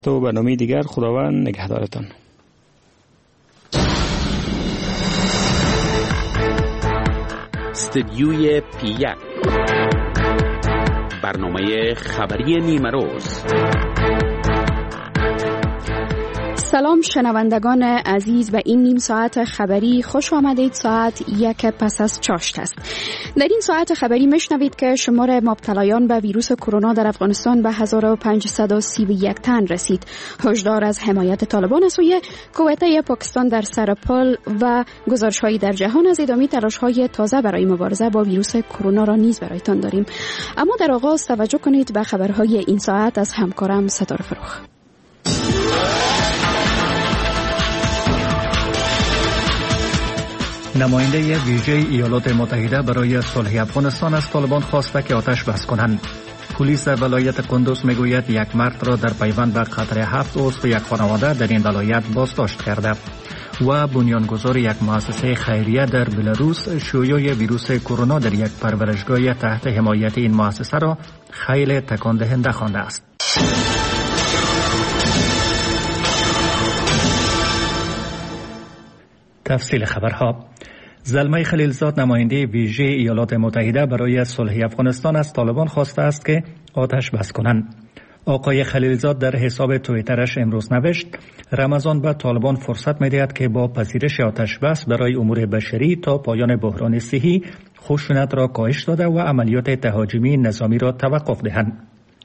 تو برنامه دیگر خداوند نگهدارتان. استدیوی پی1 برنامه خبری نیمروز. سلام شنوندگان عزیز، به این نیم ساعت خبری خوش آمدید. ساعت 1 پس از چاشت است. در این ساعت خبری میشنوید که شمار مبتلایان به ویروس کرونا در افغانستان به 1531 تن رسید. هشدار از حمایت طالبان از سوی کویته پاکستان در سر پل و گزارش‌هایی در جهان از ادامه تلاش‌های تازه برای مبارزه با ویروس کرونا را نیز برایتان داریم. اما در آغاز توجه کنید به خبرهای این ساعت از همکارم ستاره فروخ. نماینده ویژه ایالات متحده برای صلح افغانستان از طالبان خواسته که آتش بس کنند. پلیس در ولایت قندوز میگوید یک مرد را در پیوند به قتل 7 عضو یک خانواده در این ولایت بازداشت کرده و بنیانگذار یک مؤسسه خیریه در بلاروس شیوع ویروس کرونا در یک پرورشگاه تحت حمایت این مؤسسه را خیلی تکان دهنده خوانده است. تفصیل خبرها. زلمه خلیلزاد نماینده ویژه ایالات متحده برای صلح افغانستان از طالبان خواسته است که آتش بس کنند. آقای خلیلزاد در حساب توییترش امروز نوشت: رمضان به طالبان فرصت می‌دهد که با پذیرش آتش بس برای امور بشری تا پایان بحران صحی خشونت را کاهش داده و عملیات تهاجمی نظامی را توقف دهند.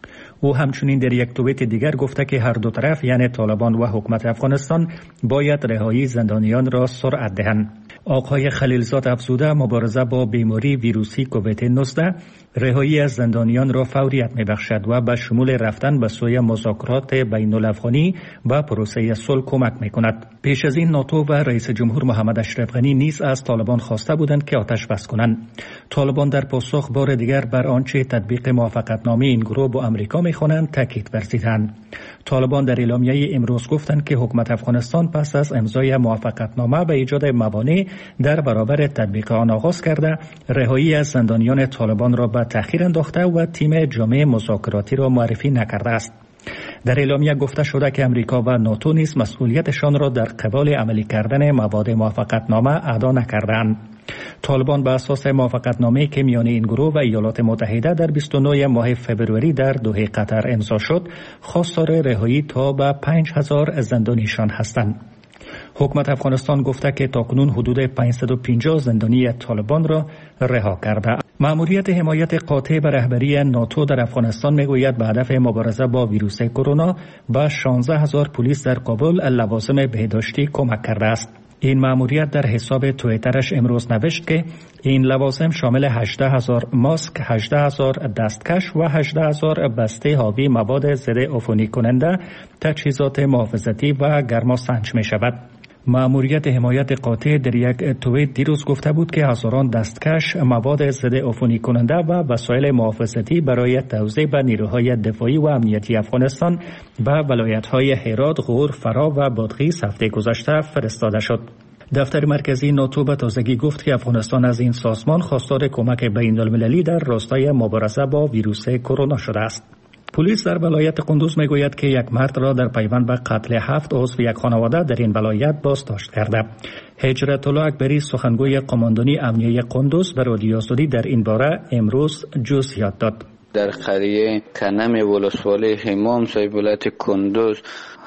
او همچنین در یک توییت دیگر گفته که هر دو طرف یعنی طالبان و حکومت افغانستان باید رهایی زندانیان را سرعت دهند. آقای خلیلزاد افزوده مبارزه با بیماری ویروسی کووید 19 رهایی از زندانیان را فوریت می‌بخشد و به شمول رفتن به سوی مذاکرات بین الافغانی و پروسه صلح کمک می‌کند. پیش از این ناتو و رئیس جمهور محمد اشرف غنی نیز از طالبان خواسته بودند که آتش بس کنند. طالبان در پاسخ بار دیگر بر آنچه تطبیق موافقتنامه این گروه با آمریکا می‌خوانند تاکید ورزیدند. طالبان در اعلامیه امروز گفتند که حکومت افغانستان پس از امضای موافقتنامه به ایجاد موانع در برابر تطبیق آن آغاز کرده، رهایی از زندانیان طالبان را به تأخیر انداخته و تیم جامع مذاکراتی را معرفی نکرده است. در اعلامیه گفته شده که امریکا و ناتو نیز مسئولیتشان را در قبال عملی کردن مواد موافقتنامه ادا نکردند. طالبان به اساس موافقتنامه‌ای که میان این گروه و ایالات متحده در 29 ماه فوریه در دوحه قطر امضا شد، خواستار رهایی تا به 5000 زندانیشان هستند. حکومت افغانستان گفته که تاکنون حدود 550 زندانی طالبان را رها کرده. مأموریت حمایت قاطع به رهبری ناتو در افغانستان میگوید به هدف مبارزه با ویروس کرونا به 16000 پلیس در کابل لوازم بهداشتی کمک کرده است. این مأموریت در حساب توییترش امروز نوشت که این لوازم شامل 18000 ماسک، 18000 دستکش و 18000 بسته حاوی مواد ضد عفونی کننده، تجهیزات محافظتی و گرماسنج می شود. مأموریت حمایت قاطع در یک توییت دیروز گفته بود که هزاران دستکش، مواد ضد عفونی کننده و وسایل محافظتی برای توزیع به نیروهای دفاعی و امنیتی افغانستان به ولایت‌های هرات، غور، فرا و بادغیس هفته گذشته فرستاده شد. دفتر مرکزی ناتو به تازگی گفت که افغانستان از این سازمان خواستار کمک بین‌المللی در راستای مبارزه با ویروس کرونا شده است. پلیس در ولایت قندوز میگوید که یک مرد را در پیوند به قتل 7 عضو یک خانواده در این ولایت بازداشت کرده. هجرت الله اکبری سخنگوی قماندانی امنیه قندوز به رادیو آزادی در این باره امروز جزئیات داد. در قریه کنم ولسوالی حمام صاحب ولایت قندوز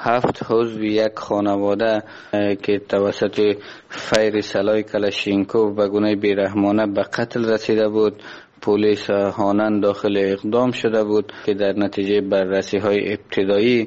7 عضو یک خانواده که توسط فیر سلاح کلاشینکوف به گونه بیرحمانه به قتل رسیده بود، پلیس هانن داخل اقدام شده بود که در نتیجه بررسی های ابتدایی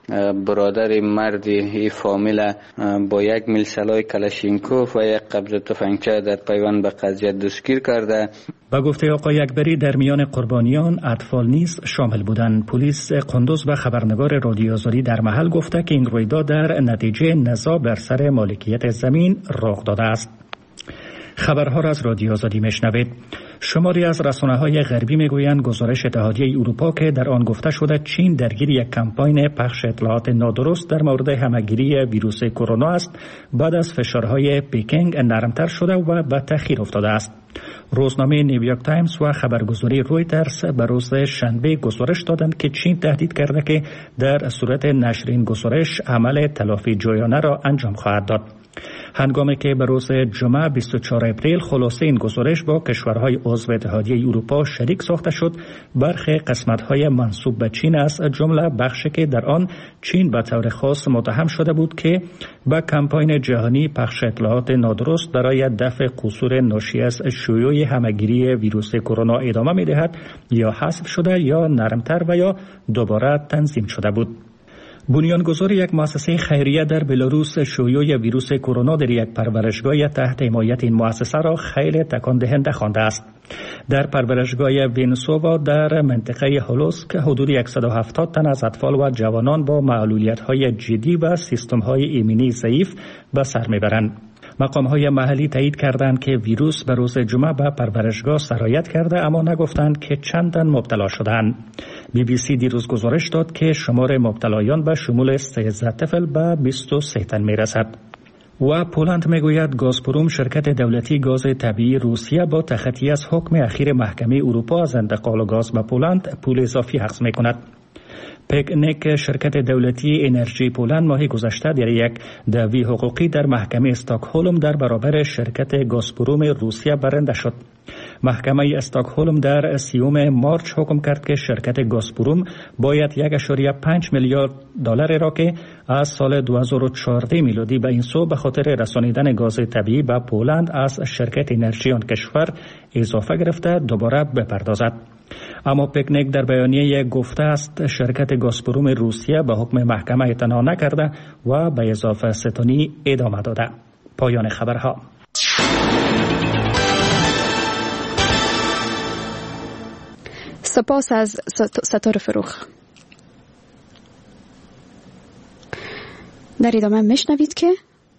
برادر مردی فامیل با 1 میل سلاح کلاشینکوف و 1 قبضه تفنگچه در پیوند به قضیه دستگیر کرده. با گفته آقای اکبری در میان قربانیان اطفال نیز شامل بودند. پلیس قندوز و خبرنگار رادیو آزادی در محل گفته که این رویداد در نتیجه نزاع بر سر مالکیت زمین رخ داده است. خبرها را از رادیو آزادی میشنوید. شماری از رسانه‌های غربی میگویند گزارش اتحادیه اروپا که در آن گفته شده چین درگیر یک کمپاین پخش اطلاعات نادرست در مورد همه‌گیری ویروس کرونا است، بعد از فشارهای پکینگ نرمتر شده و به تأخیر افتاده است. روزنامه نیویورک تایمز و خبرگزاری رویترز به روز شنبه گزارش دادند که چین تهدید کرده که در صورت نشر این گزارش عمل تلافی جویانه را انجام خواهد داد. هنگامی که به روز جمعه 24 اپریل خلاصه این گزارش با کشورهای عضو اتحادیه اروپا شریک ساخته شد، برخی قسمت‌های منسوب به چین از جمله بخشی که در آن چین به طور خاص متهم شده بود که به کمپاین جهانی پخش اطلاعات نادرست برای دفع قصور ناشی از شیوع همه‌گیری ویروس کرونا ادامه می‌دهد یا حذف شده یا نرمتر و یا دوباره تنظیم شده بود. بنیانگذار یک مؤسسه خیریه در بلاروس شیوع ویروس کرونا در یک پرورشگاه تحت حمایت این مؤسسه را خیلی تکان دهنده خوانده است. در پرورشگاه وینسووا در منطقه هولوسک حدود 170 تن از اطفال و جوانان با معلولیت‌های جدی و سیستم‌های ایمنی ضعیف به سر میبرند. مقام‌های محلی تایید کردند که ویروس به روز جمعه به پرورشگاه سرایت کرده، اما نگفتند که چند تن مبتلا شدند. BBC دیروز گزارش داد که شمار مبتلایان به شمول 13 طفل به 23 تن میرسد. و پولند میگوید گازپروم شرکت دولتی گاز طبیعی روسیه با تخطی از حکم اخیر محکمه اروپا از انتقال گاز به پولند پول اضافی اخذ میکند. پکنیک شرکت دولتی انرژی پولند ماه گذشته در یک دعوی حقوقی در محکمه استکهلم در برابر شرکت گازپروم روسیه برنده شد. محکمه استکهلم در 30 مارچ حکم کرد که شرکت گازپروم باید 1.5 میلیارد دلار را که از سال 2014 میلادی به این سو به خاطر رسانیدن گاز طبیعی به پولند از شرکت انرژی آن کشور اضافه گرفته دوباره بپردازد. اما پکنیک در بیانیه گفته است شرکت گازپروم روسیه به حکم محکمه اعتنا نکرده و به اضافه ستانی ادامه داده. پایان خبرها. سپاس از ستاره فروخ. در ادامه میشنوید که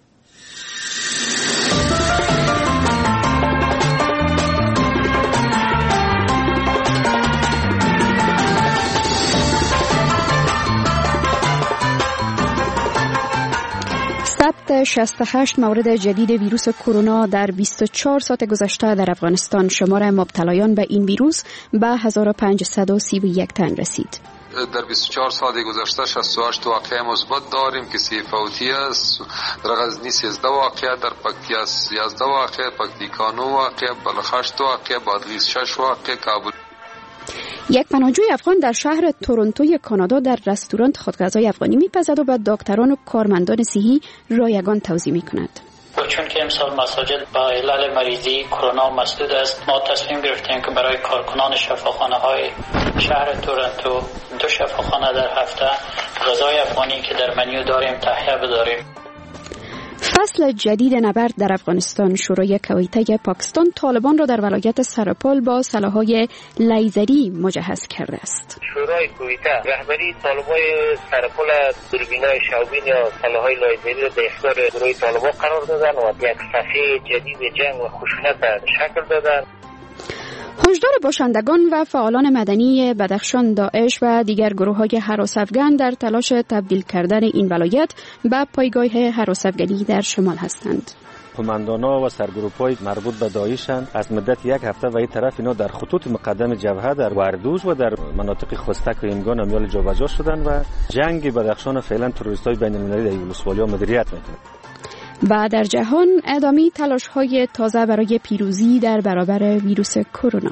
ثبت 68 مورد جدید ویروس کرونا در 24 ساعت گذشته در افغانستان. شمار مبتلایان به این ویروس به 1531 تن رسید. در 24 ساعت گذشته 68 واقعه مثبت داریم که 3 فوتی است. در غزنی 13 واقعه، در پکتیا 11 واقعه، پکتیکا 9 واقعه، بلخ 8 واقعه، بادغیس 6 واقعه، کابل. یک پناهجوی افغان در شهر تورنتوی کانادا در رستوران خود غذای افغانی میپزد و به دکتران و کارمندان صحی رایگان توضیح میکند. چون که امسال مساجد با علل مریضی کرونا مسدود است، ما تصمیم گرفتیم که برای کارکنان شفاخانه های شهر تورنتو 2 شفاخانه در هفته غذای افغانی که در منیو داریم تهیه بداریم. فصل جدید نبرد در افغانستان. شورای کویته پاکستان طالبان را در ولایت سرپل با سلاح‌های لیزری مجهز کرده است. شورای کویته رهبری طالبای سرپل دوربینای شاوبین یا سلاح‌های لیزری را به اختیار گروه طالبان قرار دادن و یک صفحه جدید جنگ و خشونت شکل دادن. هشدار باشندگان و فعالان مدنی بدخشان، داعش و دیگر گروه‌های هراس افغان در تلاش تبدیل کردن این ولایت به پایگاه هراس افغانی در شمال هستند. قماندان‌ها و سرگروپ‌های مربوط به داعشند. از مدت 1 هفته و این طرف اینا در خطوط مقدم جبهه در وردوز و در مناطق خستک و اینگان امیال جابجا شدن و جنگ بدخشان فعلا تروریست‌های بین‌المللی در یوگسلاویا مدیریت می‌کنند. و در جهان ادامه تلاش‌های تازه برای پیروزی در برابر ویروس کرونا.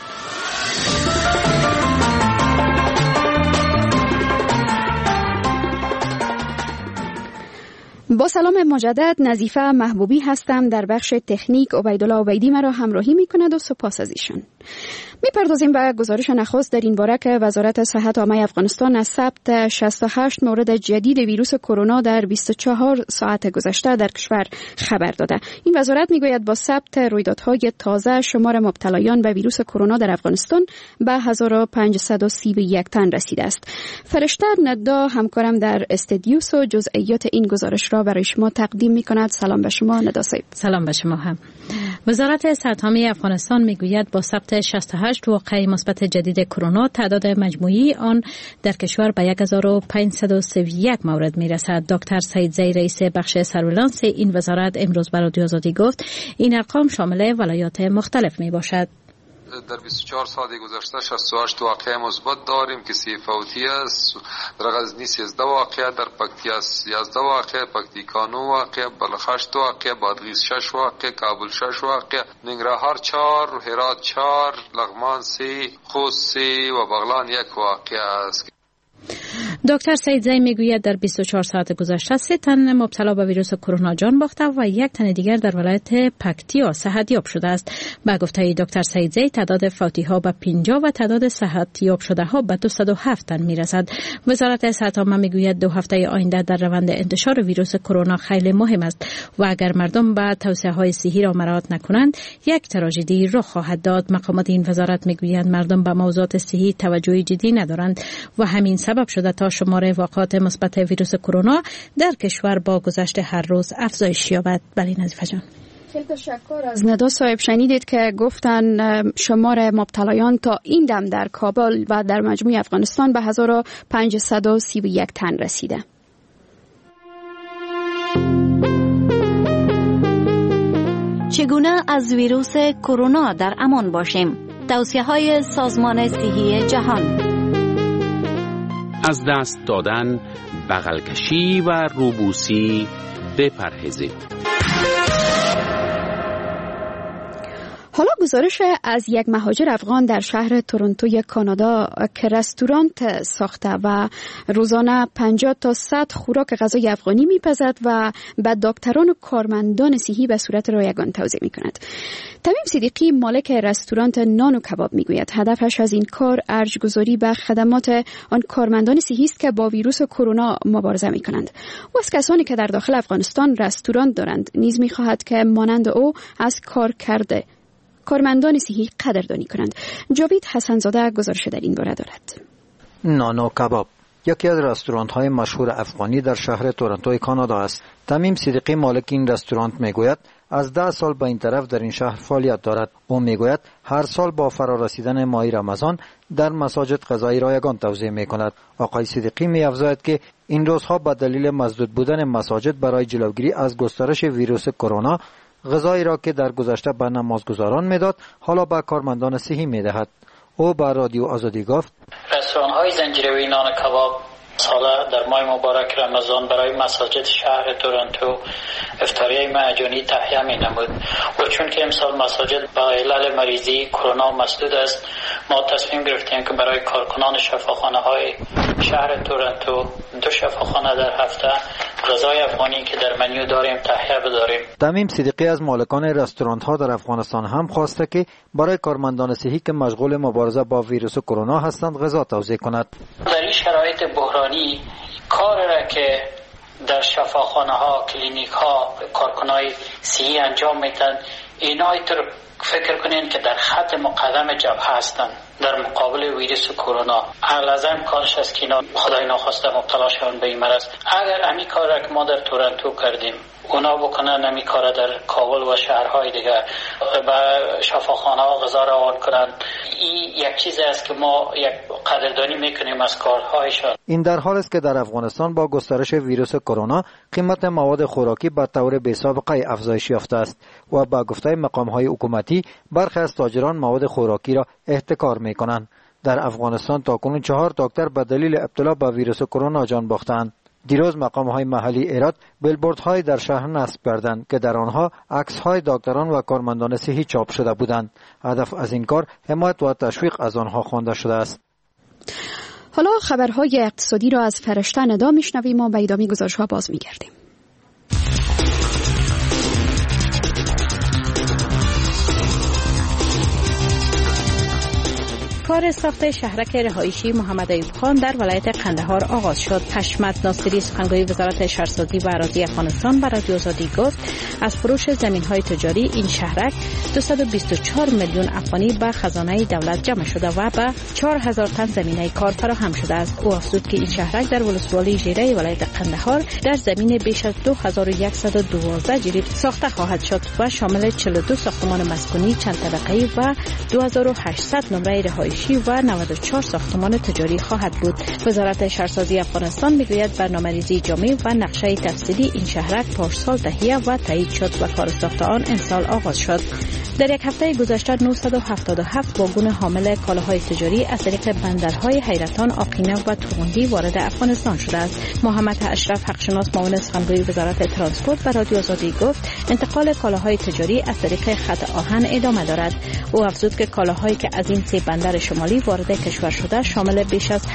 با سلام مجدد، نظیفه محبوبی هستم. در بخش تکنیک عبیدالله عبیدی مرا همراهی می‌کند و سپاس از ایشان. می‌پردازیم به گزارش نخست در این باره که وزارت صحت عامه افغانستان از ثبت 68 مورد جدید ویروس کرونا در 24 ساعت گذشته در کشور خبر داده. این وزارت می‌گوید با ثبت رویدادهای تازه شمار مبتلایان به ویروس کرونا در افغانستان به 1531 تن رسیده است. فرشته ندا همکارم در استودیو و جزئیات این گزارش را برای شما تقدیم می‌کند. سلام به شما ندا صاحب. سلام به شما هم. وزارت صحت عامه افغانستان میگوید با ثبت 68 واقعه مثبت جدید کرونا تعداد مجموعی آن در کشور به 1531 مورد میرسد. دکتر سعید زی رئیس بخش سرویلانس این وزارت امروز به رادیو آزادی گفت این ارقام شامل ولایات مختلف می باشد. در 24 ساعت گذشته 68 واقعه مثبت داریم که 3 فوتی است. در غزنی 13 واقعه، در پکتیا 11 واقعه، پکتیکا 9 واقعه، بلخ 8 واقعه، بادغیس 6 واقعه، کابل 6 واقعه، ننگرهار 4، هرات 4، لغمان 3، خوست 3 و بغلان 1 واقعه است. دکتر سعید زی میگوید در 24 ساعت گذشته 3 تن مبتلا به ویروس کرونا جان باخته و 1 تن دیگر در ولایت پکتیا صحتیاب شده است. با گفته دکتر سعید زی تعداد فوتی ها به 50 و تعداد صحتیاب شده ها به 207 تن میرسد. وزارت صحت عامه میگوید 2 هفته آینده در روند انتشار ویروس کرونا خیلی مهم است و اگر مردم به توصیه های صحی را مراعات نکنند یک تراژدی رخ خواهد داد. مقامات این وزارت میگویند مردم به موضوعات صحی توجه جدی ندارند و همین سبب شده تا شمار واقعات مثبت ویروس کرونا در کشور با گذشت هر روز افزایش یابد. بله نظیفه جان. خیلی تشکر از ندا صاحب. شنیدید که گفتن شمار مبتلایان تا این دم در کابل و در مجموع افغانستان به 1531 تن رسیده. چگونه از ویروس کرونا در امان باشیم؟ توصیه‌های سازمان صحی جهان. از دست دادن، بغل کشی و روبوسی بپرهیزید. حالا گزارش از یک مهاجر افغان در شهر تورنتوی کانادا که رستوران ساخته و روزانه 50 تا 100 خوراک غذای افغانی میپزد و به دکتران و کارمندان صحی به صورت رایگان توزیع میکند. تمیم صدیقی مالک رستوران نان و کباب میگوید هدفش از این کار ارجگذاری به خدمات آن کارمندان صحی است که با ویروس کرونا مبارزه میکنند و از کسانی که در داخل افغانستان رستوران دارند نیز میخواهد که مانند او از کارمندان صحی قدردانی کنند. جاوید حسنزاده گزارش در این باره دارد. نان و کباب یکی از رستوران‌های مشهور افغانی در شهر تورنتوی کانادا است. تمیم صدیقی مالک این رستوران میگوید از 10 سال به این طرف در این شهر فعالیت دارد. او میگوید هر سال با فرارسیدن ماه رمضان در مساجد غذای رایگان توزیع میکند. آقای صدیقی می‌افزاید که این روزها به دلیل مسدود بودن مساجد برای جلوگیری از گسترش ویروس کرونا غذایی را که در گذشته به نمازگزاران میداد حالا به کارمندان صحی میدهد. او به رادیو آزادی گفت رستوران‌های زنجیروی نان کباب ساله در ماه مبارک رمضان برای مساجد شهر تورنتو افطاریه مجانی تهیه می نمود و چون که امسال مساجد با علل مریضی کرونا مسدود است ما تصمیم گرفتیم که برای کارکنان شفاخانه های شهر تورنتو 2 شفاخانه در هفته غذای افغانی که در منیو داریم تهیه بداریم. تمیم صدیقی از مالکان رستوران ها در افغانستان هم خواسته که برای کارمندان صحی که مشغول مبارزه با ویروس کرونا هستند غذا توزیع کند. در این شرایط بحرانی کار را که در شفاخانه ها، کلینیک ها کارکنای صحی انجام میدن اینا اینطور فکر کنین که در خط مقدم جبهه هستند در مقابل ویروس کرونا. لازم امکانش است که اینا خدای ناخواسته مبتلا شوند به این مرض. اگر امی کار را که ما در تورنتو کردیم اونا بکنن امی کار در کابل و شهرهای دیگر به شفاخانه ها غذا روان کنن، این یک چیز است که ما یک قدردانی میکنیم از کارهایشان. این در حال است که در افغانستان با گسترش ویروس کرونا قیمت مواد خوراکی به طور بی‌سابقه افزایش یافته است و با گفته مقام‌های حکومتی برخی از تاجران مواد خوراکی را احتکار میکنند. در افغانستان تاکنون 4 دکتر به دلیل ابتلا به ویروس کرونا جان باختند. دیروز مقام‌های محلی ایراد بیلبوردهای در شهر نصب کردند که در آنها عکس‌های دکتران و کارمندان صحی چاپ شده بودند. هدف از این کار حمایت و تشویق از آنها خوانده شده است. حالا خبرهای اقتصادی را از فرشته ندا میشنویم و به ادامه گزارش‌ها باز می‌گردیم. کار ساخت شهرک رهایشی محمد ایوب خان در ولایت قندهار آغاز شد. حشمت ناصری سخنگوی وزارت شهرسازی و اراضی افغانستان به رادیو آزادی گفت از فروش زمین‌های تجاری این شهرک 224 میلیون افغانی به خزانه دولت جمع شده و به 4000 تن زمینه کار فراهم شده است. او افزود که این شهرک در ولسوالی ژیره ولایت قندهار در زمین بیش از 2112 جریب ساخته خواهد شد و شامل 42 ساختمان مسکونی چند طبقه‌ای و 2800 نمره رهایشی و 94 ساختمان تجاری خواهد بود. وزارت شهرسازی افغانستان میگوید برنامه‌ریزی جامع و نقشه تفصیلی این شهرک پارسال تهیه و تایید شد و کار ساخت آن امسال آغاز شد. در یک هفته گذشته 977 واگن حامل کالاهای تجاری از طریق بندرهای حیرتان، آقینه و تورغندی وارد افغانستان شده است. محمد اشرف حقشناس معاون سخنگوی وزارت ترانسپورت به رادیو آزادی گفت انتقال کالاهای تجاری از طریق خط آهن ادامه دارد. او افزود که کالاهایی که از این سه بندر شمالی وارد کشور شده شامل بیش از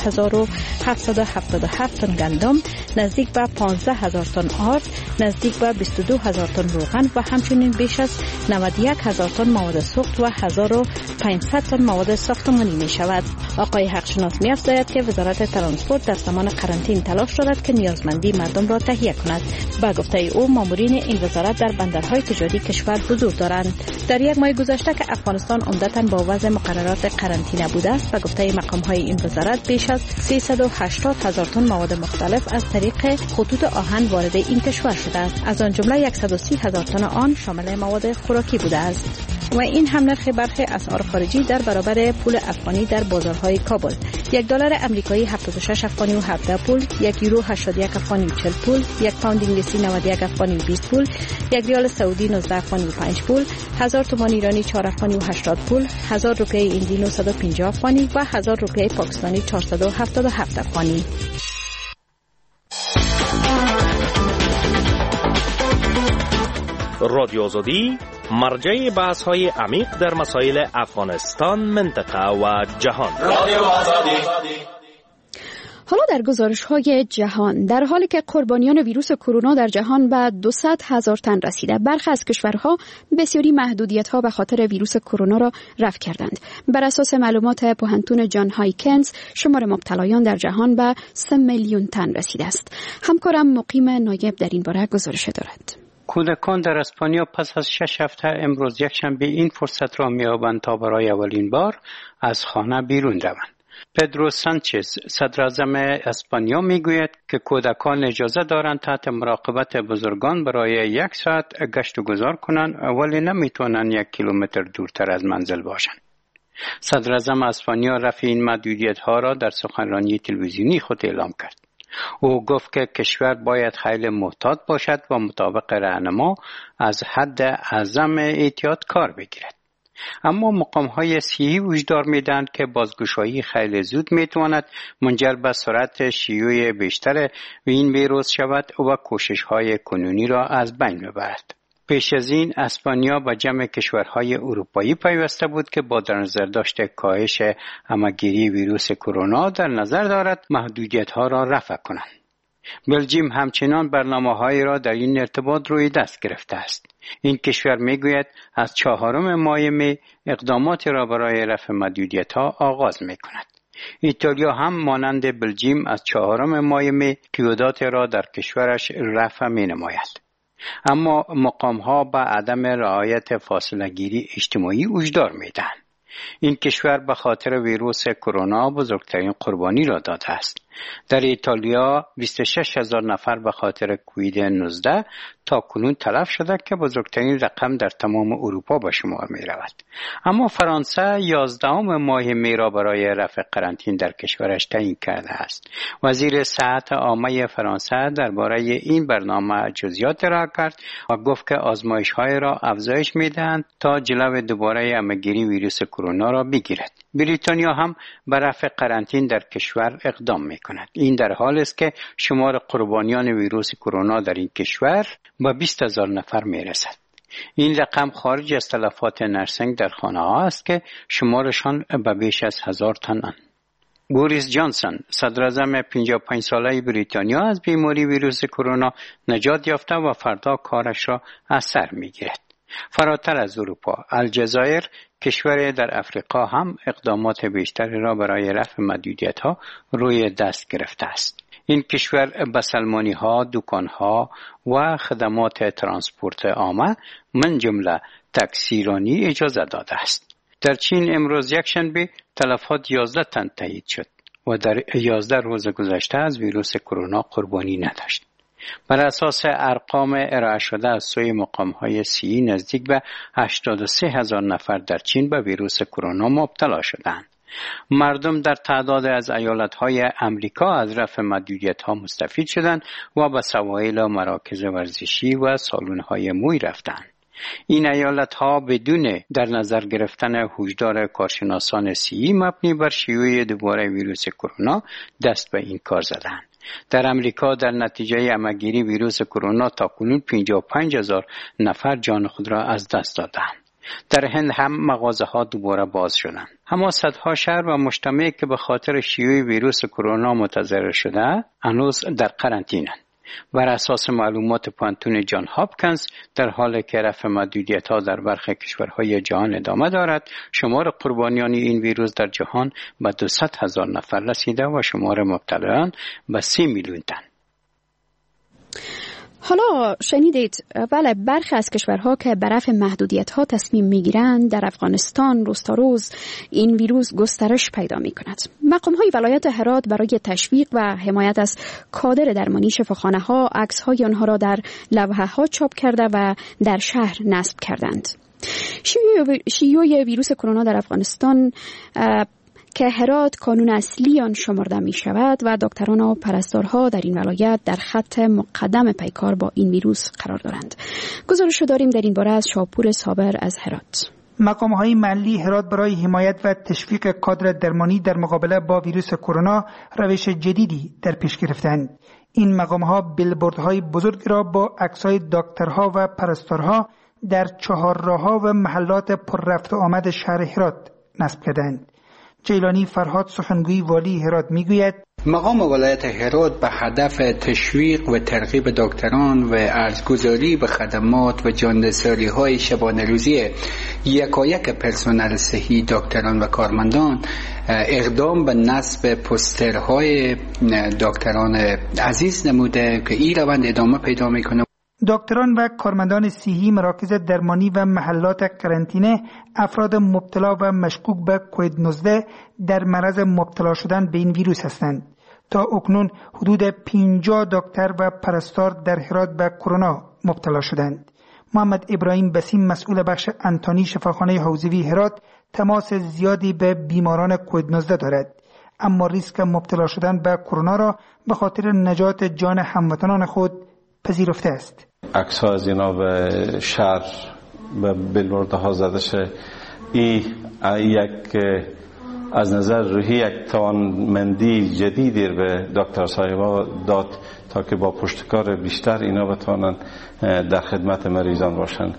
7777 تن گندم، نزدیک به 15000 تن آرد، نزدیک به 22000 تن روغن و همچنین بیش از 91000 تن مواد سوخت و 1500 تن مواد ساختمانی می شود. آقای حقشناس می افزاید که وزارت ترانسپورت در زمان قرنطینه تلاش دارد که نیازمندی مردم را تهیه کند. با گفته او مامورین این وزارت در بندرهای تجاری کشور حضور دارند. در یک ماه گذشته که افغانستان عمدتاً با وضع مقررات قرنطینه بوده است و گفته مقام‌های این وزارت بیش از 380,000 تن مواد مختلف از طریق خطوط آهن وارد این کشور شده است. از آن جمله 130,000 تن آن شامل مواد خوراکی بوده است. و این هم نرخ برخی اسعار خارجی در برابر پول افغانی در بازارهای کابل. $1 امریکایی 76 افغانی و 17 پول، $1 81 افغانی و 40 پول، یک پوند انگلیسی 91 افغانی و 20 پول، یک ریال سعودی 19 افغانی و 5 پول، 1000 تومان ایرانی 4 افغانی و 80 پول، 1000 روپیه هندی 950 افغانی و 1000 روپیه پاکستانی 477 افغانی. رادیو آزادی مرجع بحث‌های عمیق در مسائل افغانستان، منطقه و جهان. رادیو آزادی. حالا در گزارش‌های جهان، در حالی که قربانیان ویروس کرونا در جهان به 200,000 تن رسیده، برخی از کشورها بسیاری محدودیت‌ها به خاطر ویروس کرونا را رفع کردند. بر اساس معلومات پوهنتون جان هایکنز، شمار مبتلایان در جهان به 3 میلیون تن رسیده است. همکارم مقیم نایب در این باره گزارش دارد. کودکان در اسپانیا پس از 6 هفته امروز یکشنبه این فرصت را می‌یابند تا برای اولین بار از خانه بیرون روند. پدرو سانچز صدراعظم اسپانیا میگوید که کودکان اجازه دارند تحت مراقبت بزرگان برای 1 ساعت گشت و گذار کنند، ولی نمیتونند 1 کیلومتر دورتر از منزل باشند. صدراعظم اسپانیا رفع این محدودیت‌ها را در سخنرانی تلویزیونی خود اعلام کرد. او گفت که کشور باید خیلی محتاط باشد و مطابق راهنما از حد اعظم احتیاط کار بگیرد. اما مقام‌های صحی هشدار می‌دهند که بازگشایی خیلی زود می‌تواند منجر به سرعت شیوع بیشتر این ویروس شود و کوشش‌های کنونی را از بین ببرد. پیش از این اسپانیا به جمع کشورهای اروپایی پیوسته بود که با در نظر داشته کاهش همه‌گیری ویروس کرونا در نظر دارد محدودیت‌ها را رفع کنند. بلژیم همچنان برنامه‌هایی را در این ارتباط روی دست گرفته است. این کشور میگوید از 4 ماه می اقدامات را برای رفع محدودیت‌ها آغاز می‌کند. ایتالیا هم مانند بلژیم از 4 ماه می قیودات را در کشورش رفع می‌نماید. اما مقام‌ها به عدم رعایت فاصله‌گیری اجتماعی هشدار می‌دهند. این کشور به خاطر ویروس کرونا بزرگترین قربانی را داده است. در ایتالیا 26,000 نفر به خاطر کووید 19 تا کنون تلف شده که بزرگترین رقم در تمام اروپا به شمار می رود. اما فرانسه 11 ماه می را برای رفع قرنطینه در کشورش تعیین کرده است. وزیر صحت عامه فرانسه درباره این برنامه جزئیات ارائه کرد و گفت که آزمایش‌های را افزایش می‌دهند تا جلو دوباره همه‌گیری ویروس کرونا را بگیرد. بریتانیا هم به رفع قرنطینه در کشور اقدام می‌کند. این در حالی است که شمار قربانیان ویروس کرونا در این کشور به 20,000 نفر می‌رسد. این رقم خارج از تلفات نرسنگ در خانه‌ها است که شمارشان به بیش از 1000 تنند. بوریس جانسون صدراعظم 55 ساله بریتانیا از بیماری ویروس کرونا نجات یافته و فردا کارش را از سر می‌گیرد. فراتر از اروپا، الجزایر کشور در افریقا هم اقدامات بیشتری را برای رفع محدودیت‌ها روی دست گرفته است. این کشور به سلمانی‌ها، دکان‌ها و خدمات ترانسپورت عامه من جمله تاکسیرانی اجازه داده است. در چین امروز یکشنبه تلفات 11 تن تایید شد و در 11 روز گذشته از ویروس کرونا قربانی نداشت. بر اساس ارقام ارائه شده از سوی مقام‌های صحی نزدیک به 83,000 نفر در چین به ویروس کرونا مبتلا شدند. مردم در تعداد از ایالت‌های امریکا از رفع محدودیت‌ها مستفید شدند و به سواحل و مراکز ورزشی و سالن‌های موی رفتند. این ایالت‌ها بدون در نظر گرفتن هشدار کارشناسان صحی مبنی بر شیوع دوباره ویروس کرونا دست به این کار زدند. در امریکا در نتیجه همه‌گیری ویروس کرونا تاکنون 55,000 نفر جان خود را از دست دادند. در هند هم مغازه‌ها دوباره باز شدند. اما صدها شهر و مجتمعی که به خاطر شیوع ویروس کرونا متضرر شده هنوز در قرنطینه‌اند. بر اساس معلومات پانتون جان هاپکینز در حالی که رفع محدودیت‌ها در برخی کشورهای جهان ادامه دارد، شمار قربانیان این ویروس در جهان به 200,000 نفر رسیده و شمار مبتلایان به 3 میلیون تن. حالا شنیدید بله برخی از کشورها که به رفع محدودیت‌ها تصمیم می‌گیرند در افغانستان روز تا روز این ویروس گسترش پیدا می‌کند. مقام‌های ولایت هرات برای تشویق و حمایت از کادر درمانی شفاخانه‌ها عکس‌های آنها را در لوحه‌ها چاپ کرده و در شهر نصب کردند. شیوع ویروس کرونا در افغانستان که هرات کانون اصلی آن شمرده می شود و دکتران و پرستارها در این ولایت در خط مقدم پیکار با این ویروس قرار دارند. گزارش داریم در این باره از شاپور صابر از هرات. مقام‌های محلی هرات برای حمایت و تشویق کادر درمانی در مقابله با ویروس کرونا روش جدیدی در پیش گرفتند. این مقام‌ها بیلبوردهای بزرگ را با عکس‌های دکترها و پرستارها در چهارراه‌ها و محلات پر رفت و آمد شهر هرات نصب کردند. جیلانی فرهاد سخنگوی والی هرات میگوید مقام ولایت هرات به هدف تشویق و ترغیب دکتران و ارزگذاری به خدمات و جاندساری‌های شبانه روزی یکایک پرسنل صحی دکتران و کارمندان اقدام به نصب پوسترهای دکتران عزیز نموده که این روند ادامه پیدا میکنه. دکتران و کارمندان صحی مراکز درمانی و محلات قرنطینه افراد مبتلا و مشکوک به کووید 19 در معرض مبتلا شدن به این ویروس هستند. تا اکنون حدود 50 دکتر و پرستار در هرات به کرونا مبتلا شدند. محمد ابراهیم بسیم مسئول بخش انتانی شفاخانه حوزوی هرات تماس زیادی به بیماران کووید 19 دارد، اما ریسک مبتلا شدن به کرونا را به خاطر نجات جان هموطنان خود پذیرفته است. عکس‌ها از اینا به شهر به بیلبوردها زده شه. این یک از نظر روحی یک توانمندی جدیدی به دکتر صاحبا داد تا که با پشتکار بیشتر اینا بتوانند در خدمت مریضان باشند.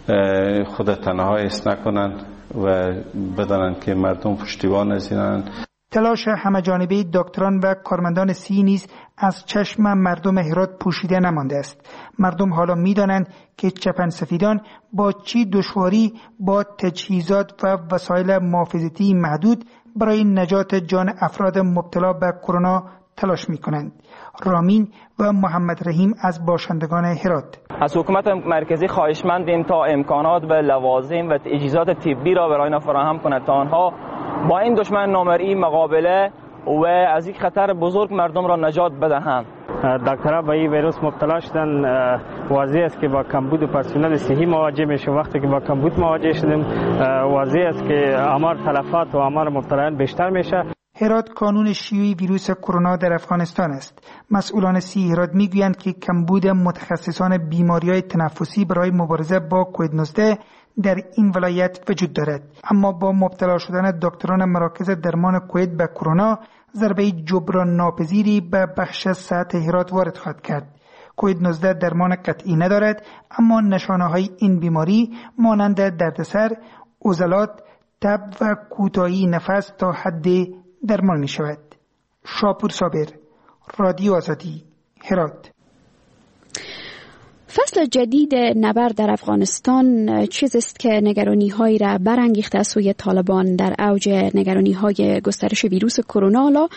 خود تنها ایست نکنند و بدانند که مردم پشتیبان از اینند. تلاش همه‌جانبه دکتران و کارمندان صحی نیز از چشم مردم هرات پوشیده نمانده است. مردم حالا می‌دانند که چپنسفیدان با چی دشواری با تجهیزات و وسایل محافظتی محدود برای نجات جان افراد مبتلا به کرونا تلاش می‌کنند. رامین و محمد رحیم از باشندگان هرات از حکومت مرکزی خواهشمندیم تا امکانات و لوازم و تجهیزات طبی را برای آنها فراهم کند تا آنها با این دشمن نامرئی مقابله و از یک خطر بزرگ مردم را نجات بدهند. دکترها به این ویروس مبتلا شدن واضح است که با کمبود پرسنل صحی مواجه میشه. وقتی که با کمبود مواجه شدیم واضح است که آمار تلفات و آمار مبتلایان بیشتر میشه. هرات کانون شیوع ویروس کرونا در افغانستان است. مسئولان صحی هرات میگویند که کمبود متخصصان بیماری‌های تنفسی برای مبارزه با کووید 19 در این ولایت وجود دارد، اما با مبتلا شدن دکتران مراکز درمان کووید به کرونا ضربه جبران ناپذیری به بخش صحت هرات وارد خواهد کرد. کووید 19 درمان قطعی ندارد، اما نشانه‌های این بیماری مانند دردسر، عضلات، تب و کوتاهی نفس تا حد درمان می شود. شاپور صابر، رادیو آزادی، هرات. فصل فصل جدید نبرد در افغانستان چیزی است که نگرانی‌هایی را برانگیخته از سوی طالبان. در اوج نگرانی‌های گسترش ویروس کرونا،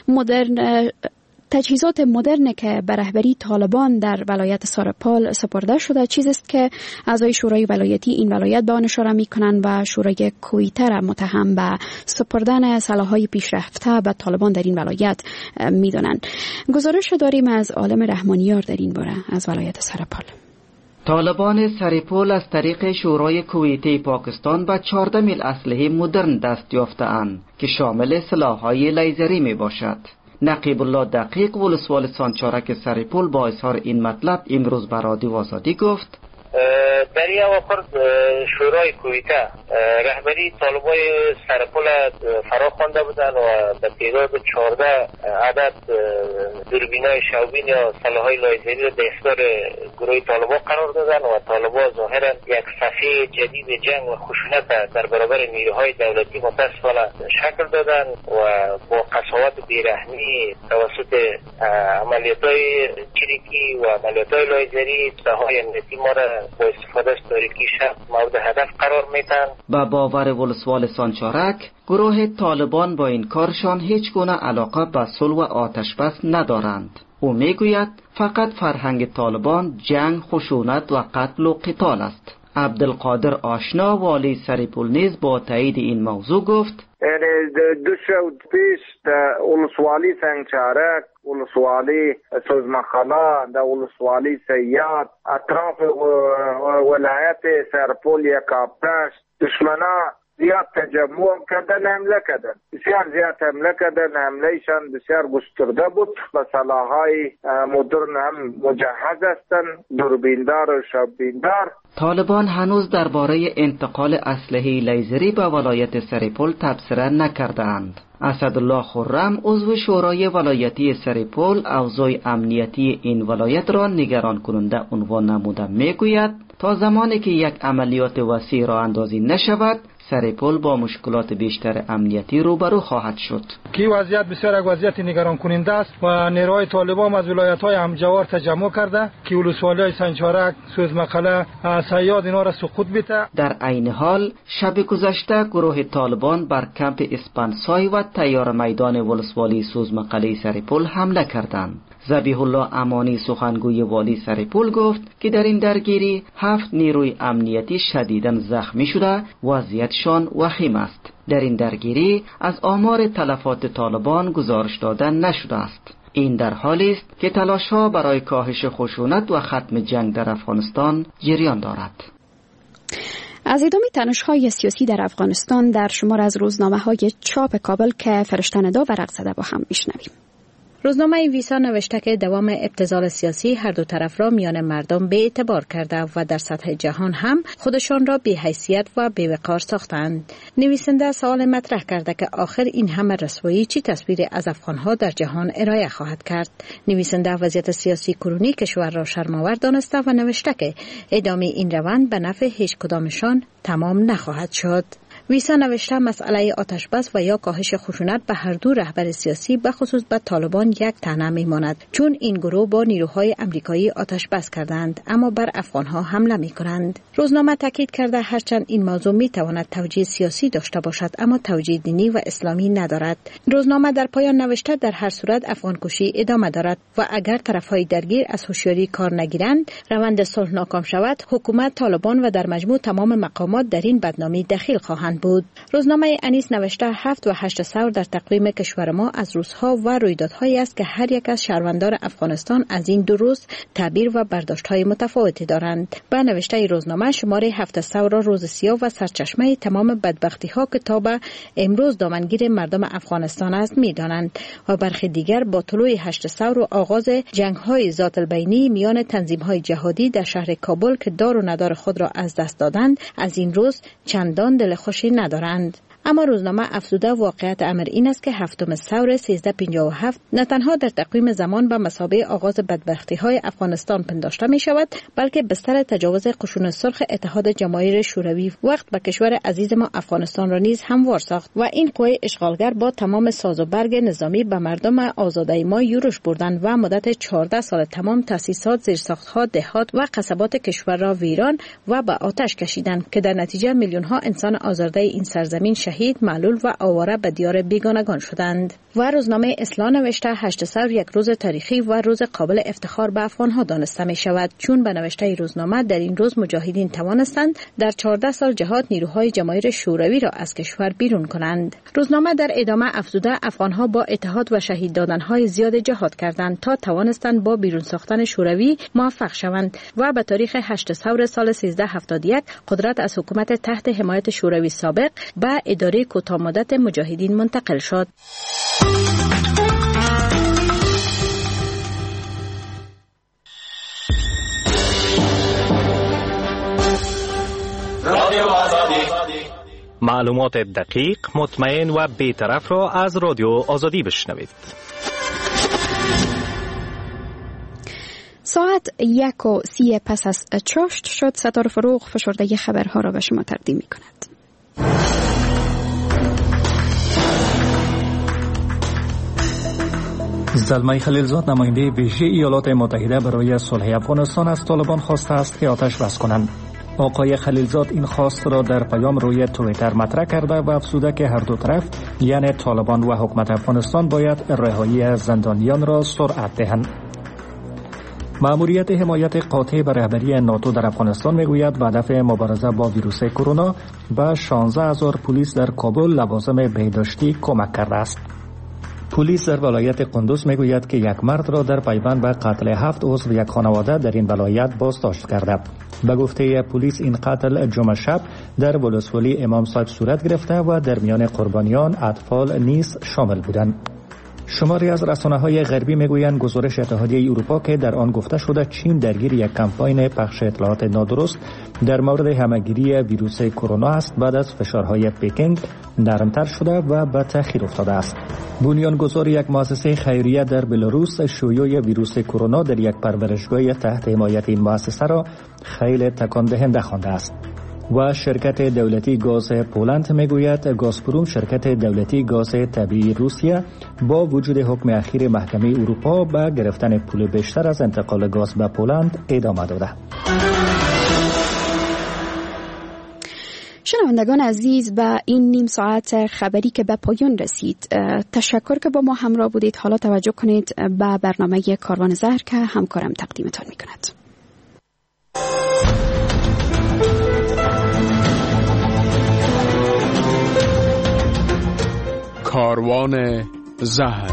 تجهیزات مدرن که به رهبری طالبان در ولایت سرپال سپرده شده چیزی است که اعضای شورای ولایتی این ولایت به آن اشاره می‌کنند و شورای کویته را متهم به سپردن سلاح‌های پیشرفته به طالبان در این ولایت می‌دانند. گزارش داریم از عالم رحمانیار در این باره از ولایت سرپال. طالبان سرپال از طریق شورای کویته پاکستان به 14 میل اسلحه مدرن دست یافته‌اند که شامل سلاح‌های لیزری میباشد. نقیب الله دقیق ولسوال سانچارک سرپال با اظهار این مطلب امروز به رادیو آزادی گفت: در این وقت شورای کویته رهبری طالبای سرپل فرا خوانده بودن و به تعداد 14 عدد دوربینای شوبین یا سلاح‌های لیزری را در اختیار گروه طالبان قرار دادن و طالبان ظاهرا یک صفحه جدید جنگ و خشونت در برابر نیروهای دولتی متاسفانه شکل دادن و با قساوت و بیرحمی توسط عملیات‌های چریکی و عملیات‌های لیزری سلاح‌های امنیتی ما را با استفاده از تاریکی شب مورد هدف قرار میدن. با باور ولسوال سانچارک، گروه طالبان با این کارشان هیچ گونه علاقه به صلح و آتش بس ندارند. او میگوید فقط فرهنگ طالبان جنگ، خشونت و قتل و قتال است. عبدالقادر آشنا والی سرپل نیز با تایید این موضوع گفت: دو شب پیش در ولسوالی سنگچارک، ولسوالی سوزمخالا، در ولسوالی سیاد، اطراف ولایت سرپل یک آبداشت دشمنا زیاد تجمع کردن، حمله کردن، بسیار زیاد حمله کردن. حملهشان بسیار گسترده بود، با سلاح‌های مدرن هم مجهز هستند، دوربیندار و شببیندار. طالبان هنوز درباره انتقال اسلحه لیزری به ولایت سرپل تبصره نکردند. اسدالله خرم عضو شورای ولایتی سرپل اوضاع امنیتی این ولایت را نگران کننده عنوان نموده میگوید تا زمانی که یک عملیات وسیع را اندازی نشود سرپل با مشکلات بیشتر امنیتی روبرو خواهد شد. کی وضعیت بسیار یک وضعیت نگران کننده است و نیروهای طالبان از ولایت‌های همجوار تجمع کرده که ولسوالی‌های سنچارک، سوزمقله، سیاد اینا را سقوط بده. در عین حال شب گذشته گروه طالبان بر کمپ اسپانسای و تیار میدان ولسوالی سوزمقله سرپل حمله کردند. ذبیح الله امانی سخنگوی والی سرپل گفت که در این درگیری 7 نیروی امنیتی شدیداً زخمی شده، وضعیتشان وخیم است. در این درگیری از آمار تلفات طالبان گزارش داده نشده است. این در حالی است که تلاش‌ها برای کاهش خشونت و ختم جنگ در افغانستان جریان دارد. از ادامه تنش‌های سیاسی در افغانستان در شمار از روزنامه‌های چاپ کابل که فرشته‌ندا ورق زده با هم میشنویم. روزنامه ویسا نوشته که دوام ابتذال سیاسی هر دو طرف را میان مردم به اعتبار کرده و در سطح جهان هم خودشان را بی حیثیت و بی وقار ساختند. نویسنده سوال مطرح کرده که آخر این همه رسوایی چی تصویر از افغانها در جهان ارائه خواهد کرد. نویسنده وضعیت سیاسی کنونی کشور را شرم‌آور دانسته و نوشته که ادامه این روند به نفع هیچ کدامشان تمام نخواهد شد. ویسا نوشته مسئله آتش بس و یا کاهش خشونت به هر دو رهبر سیاسی به خصوص به طالبان یک طعنه میماند، چون این گروه با نیروهای امریکایی آتش بس کردند اما بر افغانها حمله میکنند. روزنامه تاکید کرده هرچند این موضوع میتواند توجیه سیاسی داشته باشد اما توجیه دینی و اسلامی ندارد. روزنامه در پایان نوشته در هر صورت افغان کشی ادامه دارد و اگر طرفهای درگیر از هوشیاری کار نگیرند روند صلح ناکام شود، حکومت، طالبان و در مجموع تمام مقامات در این بدنامی دخیل خواهند بود. روزنامه انیس نوشته 7 و 8 ثور در تقویم کشور ما از روزها و رویدادهایی است که هر یک از شهروندان افغانستان از این دو روز تعبیر و برداشت‌های متفاوتی دارند. با نوشته روزنامه شماره 7 ثور را روز سیاه و سرچشمه تمام بدبختی‌ها که تا به امروز دامنگیر مردم افغانستان است می‌دانند و برخی دیگر با طلوع 8 ثور و آغاز جنگ‌های ذات البینی میان تنظیم‌های جهادی در شهر کابل که دار و ندار خود را از دست دادند از این روز چندان دلخوشی ندارند. اما روزنامه افزوده واقعیت امر این است که 7 ثور 1357 نه تنها در تقویم زمان به مثابه آغاز بدبختی‌های افغانستان پنداشته می‌شود، بلکه بستر تجاوز قشون سرخ اتحاد جماهیر شوروی وقت به کشور عزیز ما افغانستان را نیز هموار ساخت و این قوه اشغالگر با تمام ساز و برگ نظامی به مردم آزاده ما یورش بردند و مدت 14 سال تمام تأسیسات، زیرساخت‌ها، دهات و قصبات کشور را ویران و به آتش کشیدند که در نتیجه میلیون‌ها انسان آزرده این سرزمین شهید، معلول و آواره به دیار بیگانگان شدند. و روزنامه اصلاح نوشته 8 ثور یک روز تاریخی و روز قابل افتخار به افغان‌ها دانسته می شود، چون به نوشته روزنامه در این روز مجاهدین توانستند در 14 سال جهاد نیروهای جماهیر شوروی را از کشور بیرون کنند. روزنامه در ادامه افزوده افغان‌ها با اتحاد و شهید دادن‌های زیاد جهاد کردند تا توانستند با بیرون ساختن شوروی موفق شوند و به تاریخ 8 ثور سال 1371 قدرت از حکومت تحت حمایت شوروی سابق به اداره کوتاه‌مدت مجاهدین منتقل شد. معلومات دقیق، مطمئن و بی‌طرف را از رادیو آزادی بشنوید. ساعت 1:30 پس از چاشت شد. ستاره فروغ فشرده خبرها را به شما تقدیم می کند. زلمه خلیلزاد نماینده ویژه ایالات متحده برای صلح افغانستان از طالبان خواسته است که آتش بس کنند. آقای خلیلزاد این خواست را در پیام روی توییتر مطرح کرده و افزوده که هر دو طرف یعنی طالبان و حکومت افغانستان باید رهایی زندانیان را سرعت دهند. مأموریت حمایت قاطع به رهبری ناتو در افغانستان میگوید به هدف مبارزه با ویروس کرونا به 16,000 پلیس در کابل لوازم بهداشتی کمک کرده است. پلیس در ولایت قندوز میگوید که یک مرد را در پیوند به قتل 7 عضو یک خانواده در این ولایت بازداشت کرده. به گفته پلیس این قتل جمعه شب در ولسوالی امام صاحب صورت گرفته و در میان قربانیان اطفال نیز شامل بودند. شماری از رسانه‌های غربی میگویند گزارش اتحادیه اروپا که در آن گفته شده چین درگیر یک کمپاین پخش اطلاعات نادرست در مورد همه‌گیری ویروس کرونا است بعد از فشارهای پکینگ نرمتر شده و به تأخیر افتاده است. بنیانگذار یک مؤسسه خیریه در بلاروس شیوع ویروس کرونا در یک پرورشگاه تحت حمایت این مؤسسه را خیلی تکان دهنده خوانده است. و شرکت دولتی گاز پولند میگوید گازپروم شرکت دولتی گاز طبیعی روسیه با وجود حکم اخیر محکمه اروپا به گرفتن پول بیشتر از انتقال گاز به پولند ادامه داده. شنوندگان عزیز، به این نیم ساعت خبری که به پایان رسید تشکر که با ما همراه بودید. حالا توجه کنید به برنامه کاروان زهر که همکارم تقدیمتان می کند. کاروان زهر.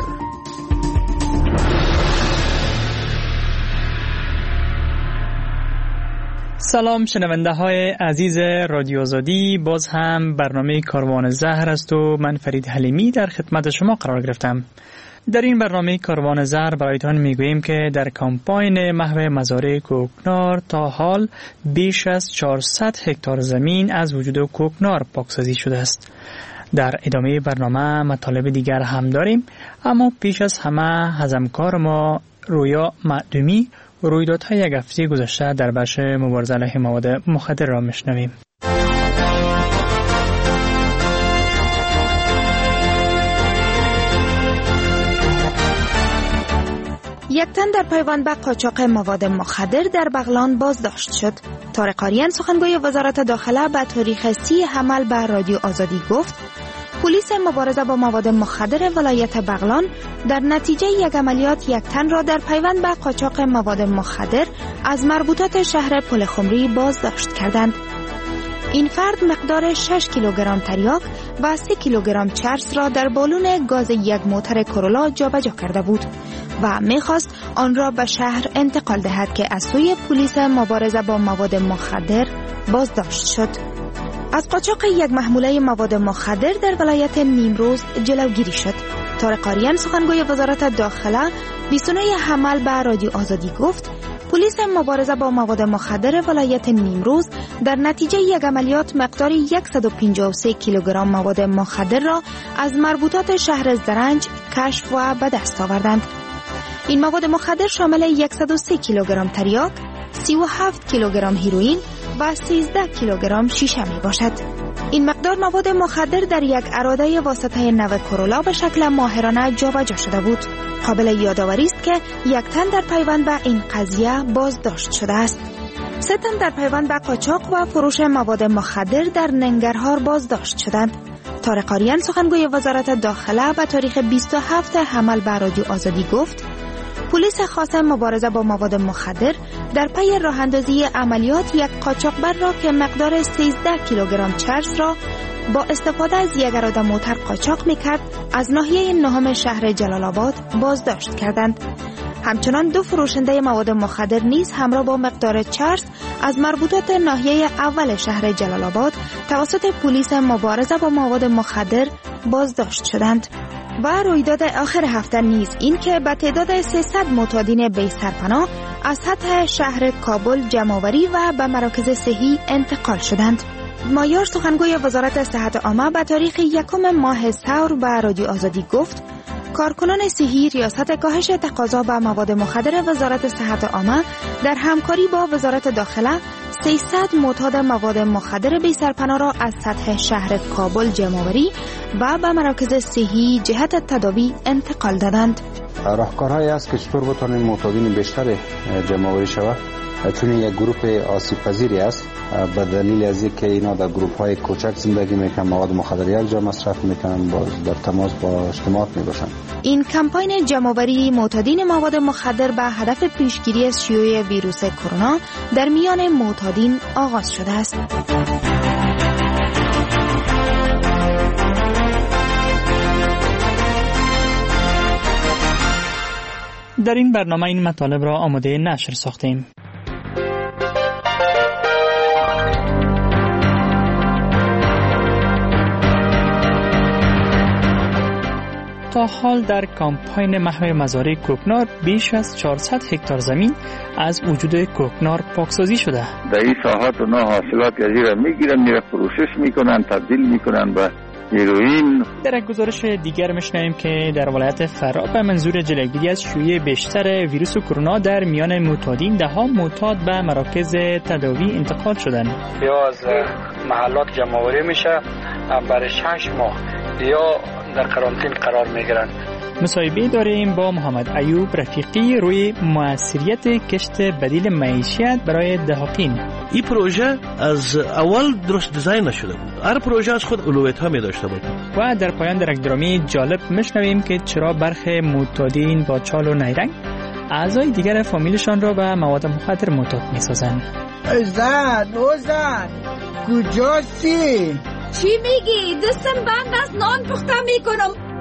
سلام شنونده های عزیز رادیو آزادی، باز هم برنامه کاروان زهر است و من فرید حلیمی در خدمت شما قرار گرفتم. در این برنامه کاروان زهر برایتان میگوییم که در کمپاین محو مزارع کوکنار تا حال بیش از 400 هکتار زمین از وجود کوکنار پاکسازی شده است. در ادامه برنامه مطالب دیگر هم داریم، اما پیش از همه از همکار ما رویا معدومی رویدادهای یک هفته گذشته در بخش مبارزه علیه مواد مخدر را میشنویم. یک تن در پیوند به قاچاق مواد مخدر در بغلان بازداشت شد. طارق آریان سخنگوی وزارت داخله به تاریخ 30 حمل به رادیو آزادی گفت پلیس مبارزه با مواد مخدر ولایت بغلان در نتیجه یک عملیات یک تن را در پیوند به قاچاق مواد مخدر از مربوطات شهر پلخمری بازداشت کردند. این فرد مقدار 6 کیلوگرم تریاک و 3 کیلوگرم چرس را در بالون گاز یک موتر کرولا جابجا کرده بود و می‌خواست آن را به شهر انتقال دهد که از سوی پلیس مبارزه با مواد مخدر بازداشت شد. از قاچاق یک محموله مواد مخدر در ولایت نیمروز جلوگیری شد. طارق آریان سخنگوی وزارت داخله 29 حمل به رادیو آزادی گفت پلیس مبارزه با مواد مخدر ولایت نیمروز در نتیجه یک عملیات مقدار 153 کیلوگرم مواد مخدر را از مربوطات شهر زرنج کشف و به دست آوردند. این مواد مخدر شامل 103 کیلوگرم تریاک، 37 کیلوگرم هیروئین و 13 کیلوگرم شیشه می باشد. این مقدار مواد مخدر در یک اراده واسطه نو کرولا به شکل ماهرانه جابجا شده بود. قابل یادآوری است که یک تن در پیوند به این قضیه بازداشت شده است. 3 تن در پیوند به قاچاق و فروش مواد مخدر در ننگرهار بازداشت شدند. طارق آریان سخنگوی وزارت داخله به تاریخ 27 حمل به رادیو آزادی گفت پلیس خاص مبارزه با مواد مخدر در پی راه اندازی عملیات یک قاچاقبر را که مقدار 13 کیلوگرم چرس را با استفاده از یک اراده موتر قاچاق می‌کرد از ناحیه نهم شهر جلال آباد بازداشت کردند. همچنان 2 فروشنده مواد مخدر نیز همراه با مقدار چرس از مربوطات ناحیه اول شهر جلال آباد توسط پلیس مبارزه با مواد مخدر بازداشت شدند. و رویداد آخر هفته نیز این که به تعداد 300 معتادین بی سرپناه از سطح شهر کابل جمع‌آوری و به مراکز صحی انتقال شدند. مایار سخنگوی وزارت صحت عامه به تاریخ 1 ماه ثور به رادیو آزادی گفت کارکنان صحی ریاست کاهش تقاضا به مواد مخدر وزارت صحت عامه در همکاری با وزارت داخله 300 معتاد مواد مخدر بی سرپناه را از سطح شهر کابل جمع‌آوری و به مراکز صحی جهت تداوی انتقال دادند. راهکارهایی است که چطور بتوانیم معتادین بیشتر جمع‌آوری شود، چون یک گروه آسیب پذیری است به دلیل از اینکه اینا در گروه‌های کوچک زندگی میکنن، مواد مخدر یک جا مصرف میکنن، باز در تماس با اجتماعات میباشن. این کمپاین جمع‌آوری معتادین مواد مخدر به هدف پیشگیری از شیوع ویروس کرونا در میان معتادین آغاز شده است. در این برنامه این مطالب را آماده نشر ساختیم. تا حال در کمپاین محو مزارع کوکنار بیش از 400 هکتار زمین از وجود کوکنار پاکسازی شده. در این ساحات اونا حاصلات را میگیرن، میره پروسس میکنن، تبدیل میکنن به هیروئین. در یک گزارش دیگر میشنویم که در ولایت فرا به منظور جلوگیری از شیوع بیشتر ویروس کرونا در میان معتادین ده‌ها معتاد به مراکز تداوی انتقال شدند. یا از محلات جمع‌آوری میشه برای 6 ماه یا در قرنطینه قرار میگیرن. مصاحبه داریم با محمد ایوب رفیقی روی موثریت کشت بدیل معیشت برای دهقین. این پروژه از اول درست دیزاین نشده بود. هر پروژه از خود اولویت‌ها می داشته بود. و در پایان در یک درامی جالب میشنویم که چرا برخی معتادین با چال و نیرنگ اعضای دیگر فامیلشان را به مواد مخدر معتاد می‌سازند. زن کجاسی؟ چی میگی؟ دستم بند است، نان پخته میکنم.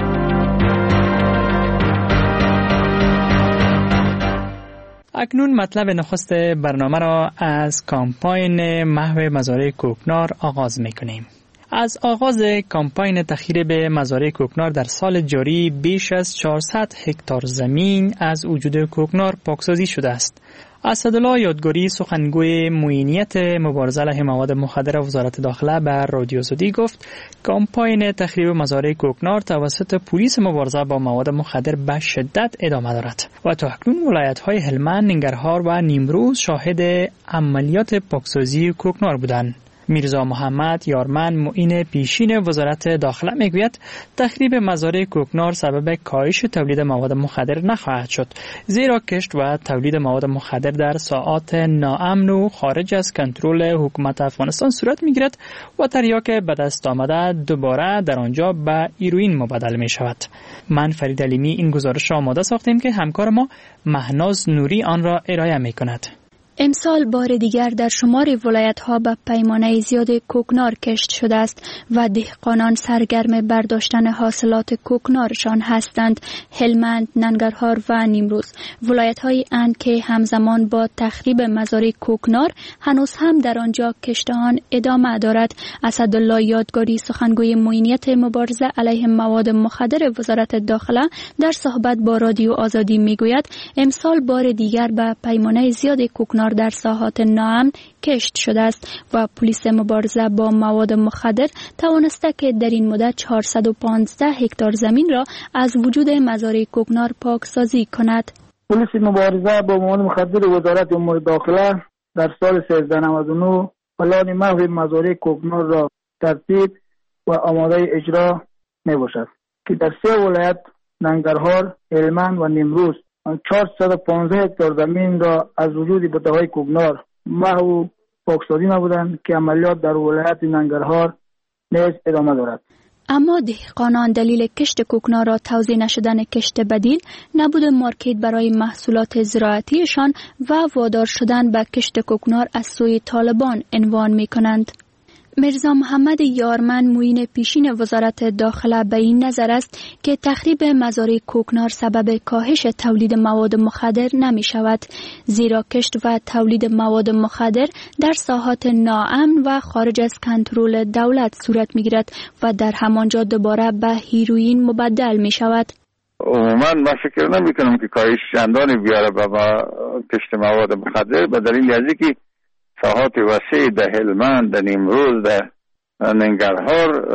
اکنون مطلب نخست برنامه را از کمپاین محو مزارع کوکنار آغاز میکنیم. از آغاز کمپاین تخییر به مزارع کوکنار در سال جاری بیش از 400 هکتار زمین از وجود کوکنار پاکسازی شده است. اسدالله یادگاری سخنگوی معینیت مبارزه علیه مواد مخدر وزارت داخله به رادیو آزادی گفت کمپاین تخریب مزارع کوکنار توسط پلیس مبارزه با مواد مخدر به شدت ادامه دارد و تا اکنون ولایت‌های هلمند، ننگرهار و نیمروز شاهد عملیات پاکسازی کوکنار بودند. میرزا محمد یارمن معین پیشین وزارت داخله میگوید تخریب مزارع کوکنار سبب کاهش تولید مواد مخدر نخواهد شد، زیرا کشت و تولید مواد مخدر در ساعات ناامن و خارج از کنترل حکومت افغانستان صورت میگیرد و تریاک به دست آمده دوباره در آنجا به هیروئین مبادله می شود. من فرید علیمی این گزارش را آماده ساختیم که همکار ما مهناز نوری آن را ارائه می کند. امسال بار دیگر در شمار ولایت‌ها به پیمانه زیاد کوکنار کشت شده است و دهقانان سرگرم برداشتن حاصلات کوکنارشان هستند. هلمند، ننگرهار و نیمروز ولایت‌هایی اند که همزمان با تخریب مزارع کوکنار هنوز هم در آنجا کشت آن ادامه دارد. اسدالله یادگاری سخنگوی معینیت مبارزه علیه مواد مخدر وزارت داخله در صحبت با رادیو آزادی میگوید امسال بار دیگر به پیمانه زیاد کوکنار در ساحات ناامن کشت شده است و پلیس مبارزه با مواد مخدر توانسته که در این مدت 415 هکتار زمین را از وجود مزارع کوکنار پاکسازی کند. پلیس مبارزه با مواد مخدر وزارت امور داخله در سال 1399 پلان محو مزارع کوکنار را ترتیب و آماده اجرا می باشد که در 3 ولایت ننگرهار، هلمند و نیمروز 415 هکتار زمین را از وجود بوته‌های کوکنار محو پاکسازی نمودند که عملیات در ولایت ننگرهار نیز ادامه دارد. اما دهقانان دلیل کشت کوکنار را توزیع نشدن کشت بدیل، نبود مارکت برای محصولات زراعتیشان و وادار شدن به کشت کوکنار از سوی طالبان عنوان می کنند. مرزا محمد یارمن معین پیشین وزارت داخله به این نظر است که تخریب مزارع کوکنار سبب کاهش تولید مواد مخدر نمی شود، زیرا کشت و تولید مواد مخدر در ساحات ناامن و خارج از کنترل دولت صورت می گیرد و در همانجا دوباره به هیروئین مبدل می شود. عموما من فکر نمی کنم که کاهش چندانی بیاره به کشت مواد مخدر، به دلیل از اینکه ساحات وسیع در هلمند، در نیمروز، در ننگرهار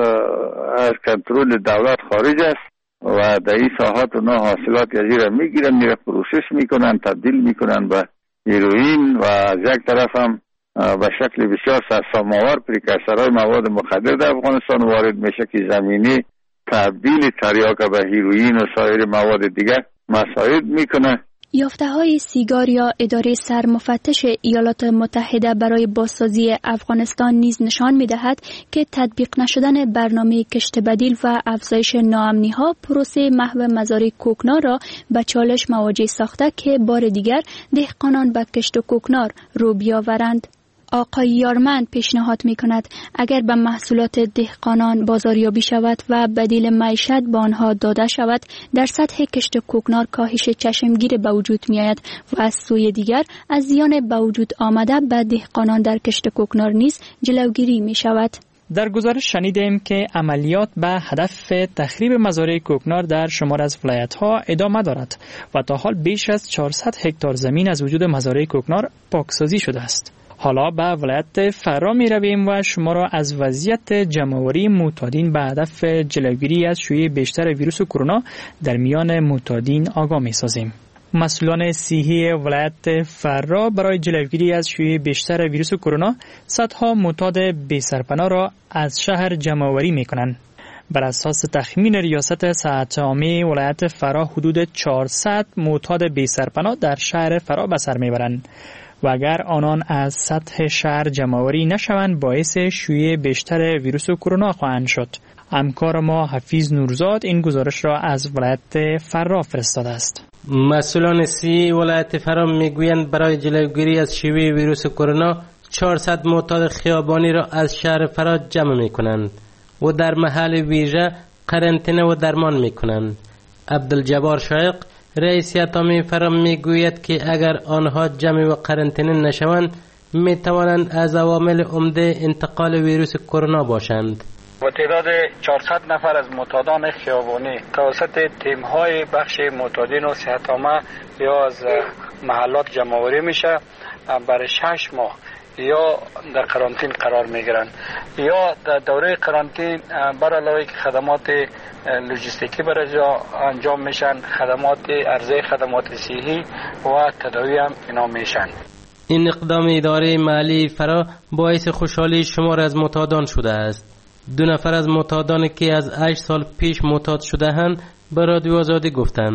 از کنترل دولت خارج است و در این ساحات اونا حاصلات یزیر میگیرن، میره پروسس میکنن، تبدیل میکنن به هیروئین و از یک طرف هم به شکل بسیار سرسام‌آور پریکورسورهای مواد مخدر در افغانستان وارد میشه که زمینی تبدیل تریاک به هیروئین و سایر مواد دیگر مساعد میکنه. یافته‌های سیگار یا اداره سرمفتش ایالات متحده برای بازسازی افغانستان نیز نشان می‌دهد که تطبیق نشدن برنامه کشت بدیل و افزایش ناامنی‌ها پروسه محو مزارع کوکنار را به چالش مواجه ساخته که بار دیگر دهقانان به کشت کوکنار رو بیاورند. آقای یارمن پیشنهاد می کند اگر به محصولات دهقانان بازاریابی شود و بدیل معیشت به آنها داده شود، در سطح کشت کوکنار کاهش چشمگیر به وجود می آید و از سوی دیگر از زیان به وجود آمده به دهقانان در کشت کوکنار نیز جلوگیری می شود. در گزارش شنیدیم که عملیات به هدف تخریب مزارع کوکنار در شمار از ولایت‌ها ادامه دارد و تا حال بیش از 400 هکتار زمین از وجود مزارع کوکنار پاکسازی شده است. حالا به ولایت فرا می رویم و شما را از وضعیت جمع‌آوری معتادین به هدف جلوگیری از شیوع بیشتر ویروس کرونا در میان معتادین آگاه می سازیم. مسئولان صحی ولایت فرا برای جلوگیری از شیوع بیشتر ویروس کرونا صدها معتاد بی سرپناه را از شهر جمع‌آوری می کنند. بر اساس تخمین ریاست صحت عامه ولایت فرا حدود 400 معتاد بی سرپناه در شهر فرا به سر می برند و اگر آنان از سطح شهر جمع‌آوری نشوند باعث شیوع بیشتر ویروس کرونا خواهند شد. همکار ما حفیظ نورزاد این گزارش را از ولایت فرا فرستاده است. مسئولان صحی ولایت فرا میگویند برای جلوگیری از شیوع ویروس کرونا 400 معتاد خیابانی را از شهر فرا جمع میکنند و در محل ویژه قرنطینه و درمان میکنند. عبدالجبار شایق رئیس عامه فرا میگوید که اگر آنها جمع و قرنطینه نشوند میتوانند از عوامل عمده انتقال ویروس کرونا باشند. و تعداد 400 نفر از معتادان خیابانی توسط تیم‌های بخش معتادین و صحت عامه یا از محلات جمع‌آوری میشه، برای 6 ماه یا در قرنطینه قرار میگیرند یا در دوره قرنطینه بر علاوه خدمات لوجستیکی برای انجام میشن، خدمات عرضه خدمات صحی و تداوی هم اینا میشن. این اقدام اداره محلی فرا باعث خوشحالی شمار از معتادان شده است. 2 نفر از معتادانی که از 8 سال پیش معتاد شده‌اند به رادیو آزادی گفتند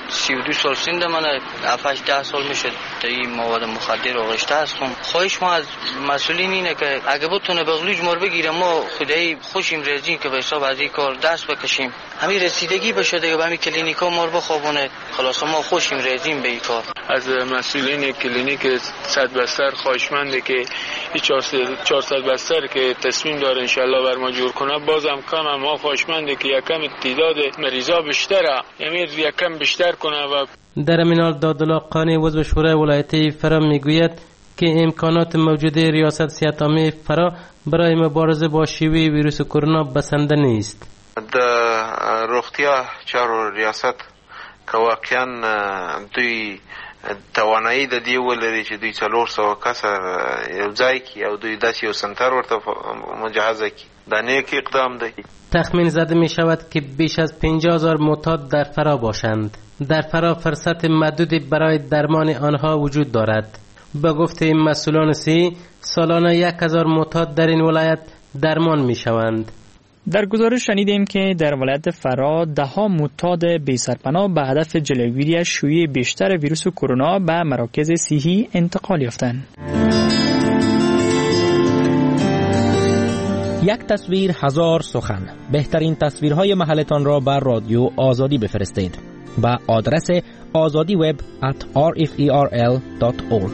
32 سال سن من 7-10 سال میشه تا این مواد مخدر آغشته هستم. خواهش ما از مسئولین اینه که اگه بتونه بغلوج مار بگیره ما خدایی خوشیم رزین که به حساب از این کار دست بکشیم. همین رسیدگی بشه دیگه به همین کلینیکا مار بخوابونه. خلاص ما خوشیم رزین به این کار. از مسئولین کلینیک 100 بستر خواهشمنده که 400 بستر که تصمیم داره انشالله بر ما جور کنه بازم کم. ما خواهشمنده که یکم تعداد مریضا بیشتره، یعنی یکم بیشتر کنه. و در امینال دادالله قانی عضو شورای ولایت فرا میگوید که امکانات موجود ریاست صحت عامه فرا برای مبارزه با شیوع ویروس کرونا بسنده نیست. در روغتیا چارو ریاست که واقعا دوی توانایی د دې ولري چې دوی 400 کس یو ځای کې او دوی داسې یو سنټر ورته مجهزه کړي. دا نیک اقدام دی. تخمین زده می شود که بیش از 50,000 معتاد در فرا باشند. در فرا فرصت محدودی برای درمان آنها وجود دارد. به گفته مسئولان صحی سالانه 1,000 معتاد در این ولایت درمان می شوند. در گزارش شنیدیم که در ولایت فرا 10 معتاد بی سرپناه به هدف جلوگیری از شیوع بیشتر ویروس کرونا به مراکز صحی انتقال یافتند. یک تصویر هزار سخن. بهترین تصویرهای محلتان را بر رادیو آزادی بفرستید به آدرس azadiweb@rferl.org.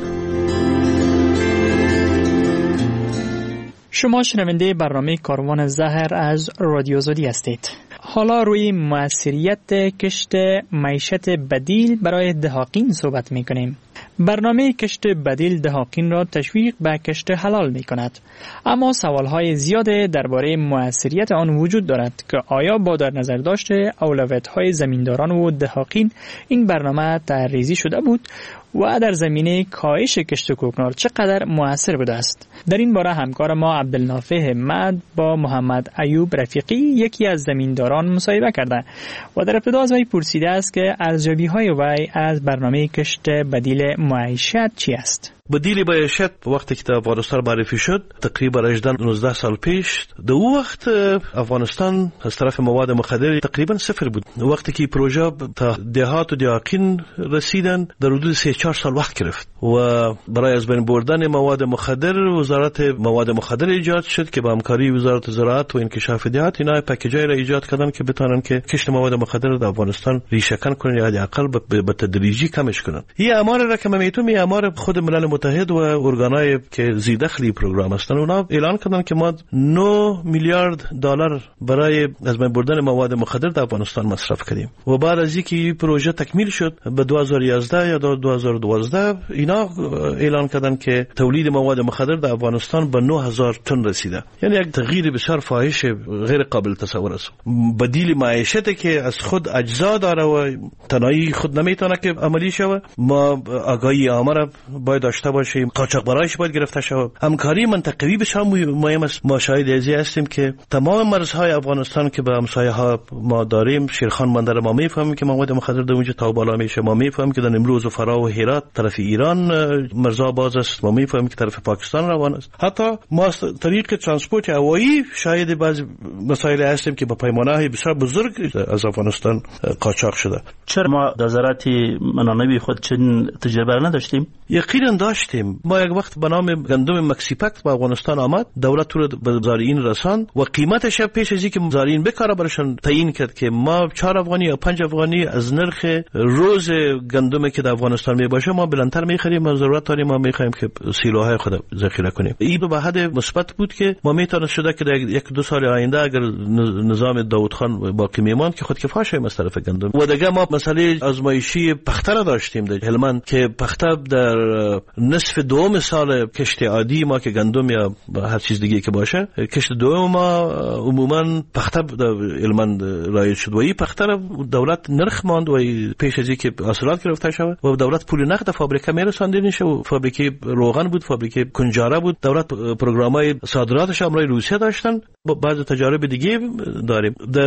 شما شنونده برنامه کاروان زهر از رادیو آزادی هستید. حالا روی موثریت کشت معیشت بدیل برای دهاقین صحبت می کنیم. برنامه کشت بدیل دهاقین را تشویق به کشت حلال می کند. اما سوالهای زیاد درباره موثریت آن وجود دارد که آیا با در نظر داشته اولویت‌های زمینداران و دهاقین این برنامه طرح‌ریزی شده بود و در زمینه کاهش کشت کوکنار چقدر مؤثر بوده است. در این باره همکار ما عبدالنافع همت با محمد ایوب رفیقی یکی از زمینداران مصاحبه کرده و در ابتدا از وی پرسیده است که ارزیابی‌های وی از برنامه کشت بدیل معیشت چی است؟ بدیل معیشت وقتی که در افغانستان معرفی شد تقریبا 18-19 سال پیش، در اون وقت افغانستان از طرف مواد مخدر تقریبا صفر بود. وقتی که پروژه تا دهات و دهاقین رسیدن در حدود 3-4 سال وقت گرفت و برای از بین بردن مواد مخدر وزارت مواد مخدر ایجاد شد که با همکاری وزارت زراعت و انکشاف دهات اینا پکیجای را ایجاد کردن که بتونن که کشت مواد مخدر در افغانستان ریشه‌کن کنن یا حداقل به تدریجی کمش کنن. این آمار را که من میتونم این آمار خود ملل متحد و ارگانهای که زیدخلی پروگرام هستن اونا اعلان کردن که ما 9 میلیارد دلار برای از بین بردن مواد مخدر در افغانستان مصرف کردیم و بعد از اینکه پروژه تکمیل شد به 2011 یا 2012 اینا اعلان کردن که تولید مواد مخدر در افغانستان به 9000 تن رسیده. یعنی یک تغییر بسیار فاحش غیر قابل تصور است. بدیل معیشتی که از خود اجزا داره و تنهایی خود نمیتونه که عملی شود، ما آگاهی عامه را باید داشته باشیم، قاچاقبرایش باید گرفته شود. همکاری منطقوی بسیار مهم است. ما شاهد ازی هستیم که تمام مرزهای افغانستان که به همسایه ها ما داریم، شیرخان بندر ما میفهمیم که مواد مخدر در اونجا تا بالا میشه، ما میفهمیم که در نیمروز و فرا و هرات طرف ایران مرزها باز است، ما میفهمیم که طرف پاکستان روان است. حتی ما از طریق ترانسپورت هوایی شاهد بعض مسائل هستیم که با پیمانه‌های بسیار بزرگ از افغانستان قاچاق شده. چرا ما در زراعت منانوی خود چنین تجربه نداشتیم؟ یقینا داشتیم. ما یک وقت به نام گندم مکسیپکت به افغانستان آمد، دولت رو به زارعین رساند و قیمتش پیش از اینکه زارعین بکاره برشان تعیین کرد که ما 4 افغانی یا 5 افغانی از نرخ روز گندمی که در افغانستان می باشه ما بلندتر می‌خریم و ضرورت داریم ما می‌خوایم که سیلوهای خود ذخیره کنیم. این به حد مثبت بود که ما میتونه شده که در 1-2 سال آینده اگر نظام داوود خان باقی میماند که خودکفا شیم از طرف گندم. و دیگه ما مسئله آزمایشی پخته را داشتیم در هلمند که پخته در نصف دوم سال کشت عادی ما که گندم یا هر چیز دیگه که باشه، کشت دوم ما عموما پخته در هلمند رایج شد و این پخته را دولت نرخ ماند و پیش از اینکه حاصلات گرفته شود و دولت پول نقد فابریکه میرساندین و فابریکه روغن بود، فابریکه کنجاره بود. دولت پروگرامای صادراتش امرای روسیه داشتن. بعض تجارب دیگه داریم. در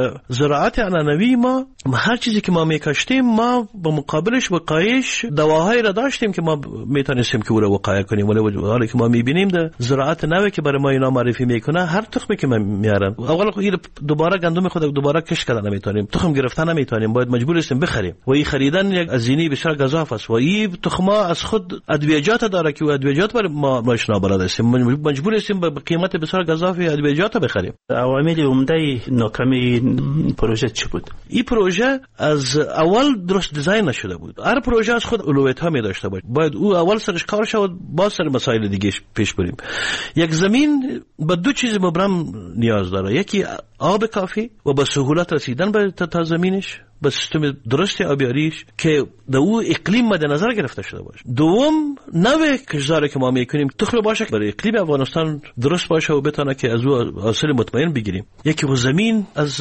زراعت عنعنوی ما هر چیزی که ما میکاشتیم ما به مقابلش وقایش دواهایی را داشتیم که ما نمیتونستیم که او را وقایع کنیم، ولی حالا که ما میبینیم در زراعت نوی که برای ما اینا معرفی میکنه، هر تخمی که میارن اول دوباره گندم خود دوباره کش کردن نمیتونیم، تخم گرفتن نمیتونیم، باید مجبور هستیم بخریم و این خریدن یک هزینه بسیار گزاف است و این تخما از خود ادویجات داره که ادویجات برای ما نابلد هستیم، مجبور هستیم به قیمت بسیار گزافی ادویجات بخریم. عوامل عمده ناکامی پروژه چی بود؟ این پروژه از اول درست دیزاین نشده بود. هر پروژه از خود اولویت‌ها می داشته باشه، باید او اول سرش کار شود، با سر مسائل دیگه پیش بریم. یک زمین به دو چیز مبرم نیاز داره، یکی آب کافی و با سهولت رسیدن به تا زمینش، به سیستم درست آبیاریش که در او اقلیم مد نظر گرفته شده باشه. دوم نوع کشتزاری که ما میکنیم تخم باشه برای اقلیم افغانستان درست باشه و بتونه که از او حاصل مطمئن بگیریم. یکی و زمین از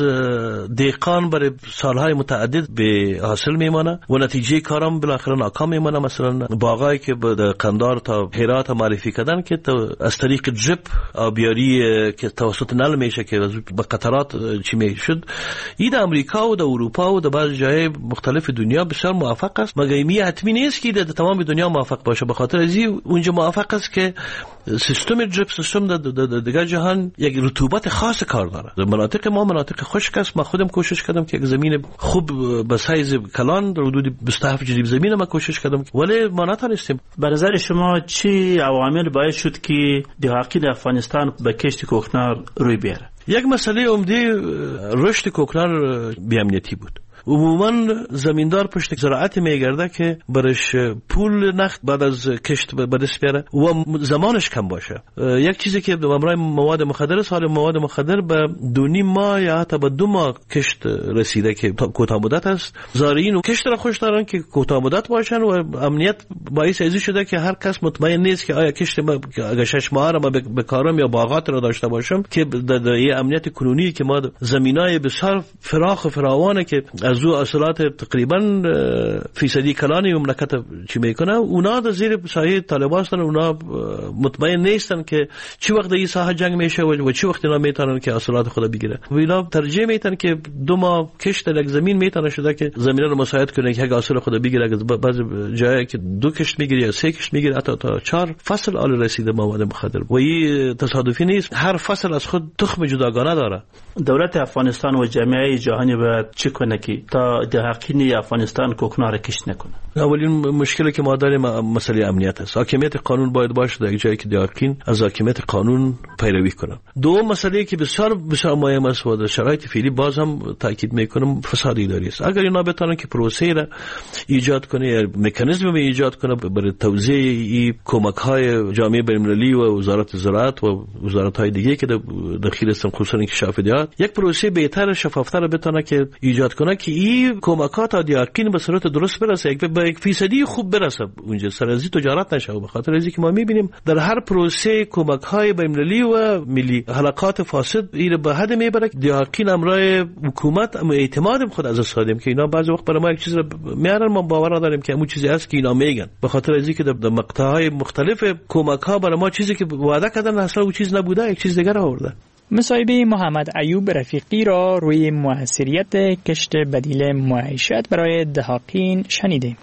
دهقان برای سالهای متعدد به حاصل میمانه و نتیجه کارم بالاخره ناکام میمانه. مثلا باغایی که به قندار تا هرات معرفی کردن که از طریق دریپ آبیاری که توسط نل میشه که به قطرات چی میشد، این در امریکا و در اروپا و در بعض جای مختلف دنیا بسیار موفق است، مگر این حتمی نیست که در تمام دنیا موفق باشه. به خاطر ازی اونجا موفق است که سیستم دریپ سیستم در دیگر جهان یک رطوبت خاص کار داره. در مناطق ما مناطق خشک است. ما خودم کوشش کردم که یک زمین خوب به سایز کلان در حدود 27 جریب زمین ما کوشش کردم، ولی ما نتونستیم. به نظر شما چی عوامل باعث شد که دهقان افغانستان به کشت کوکنار روی بیاره؟ یک مسئله عمده رشد کوکنار بی‌امنیتی بود. عموما زمیندار پشت زراعت میگرده که برش پول نقد بعد از کشت به دست بیاره و زمانش کم باشه. یک چیزی که امرای مواد مخدر سال مواد مخدر به 2.5 ماه یا حتی به 2 ماه کشت رسیده که کوتاه مدت است. زارعین و کشت را خوش دارن که کوتاه مدت باشن و امنیت باعث ازی شده که هر کس مطمئن نیست که آیا کشت ما اگه 6 ماه را ما بکارم یا باغات را داشته باشم، که در امنیت کنونی که ما زمینای بسیار فراخ و فراوانه که از او اصالات تقریبا فیصدی کلانی مملکت چی میکنه، اونا در زیر سایه طالبان هستن. اونا مطمئن نیستن که چی وقت این ساحه جنگ میشه و چی وقت اینا میتونن که اصالات خود بگیره. و اینا ترجیح میتن که 2 ماه کشت یک زمین میتونه شده که زمین رو مساعد کنه که اصال خود بگیره. بعض جایی که 2 کشت میگیره یا 3 کشت میگیره، حتی تا 4 فصل آل رسیده مواد مخدر. و این تصادفی نیست، هر فصل از خود تخم جداگانه داره. دولت افغانستان و جامعه جهانی باید چی کنه که تا دهقان افغانستان کوکنار کشت نکنه؟ اولین مشکلی که ما داریم مسئله امنیت است. حاکمیت قانون باید باشه در جایی که دهقان از حاکمیت قانون پیروی کنن. دوم مسئله که بسیار مهم است و در شرایط فعلی باز هم تاکید میکنم فساد اداری است. اگر اینا بتونن که پروسه را ایجاد کنه یا مکانیزم ایجاد کنه برای توزیع این کمک‌های جامعه بین‌المللی و وزارت زراعت و وزارت‌های دیگه که داخل هستن، خصوصا انکشاف دیات، یک پروسه بهتر شفافتر بتونه که ایجاد کنه که این کمکات دهقان به صورت درست برسه، به یک فیصدی خوب برسه اونجا، سرازی تجارت نشه. به خاطر اینکه ما می‌بینیم در هر پروسه کمک‌های بین‌المللی و ملی حلقات فاسد این به حد میبره دهقان امرای حکومت اعتماد خود از استادیم که اینا بعضی وقت برای ما یک چیز رو میارن، ما باور نداریم که همون چیزی است که اینا میگن. به خاطر اینکه در مقطع‌های مختلف کمک‌ها برای ما چیزی که وعده کردن اصلا اون چیز نبوده، یک چیز دیگر آورده. مصاحبه محمد ایوب رفیقی را روی موثریت کشت بدیل معیشت برای دهقان شنیدیم.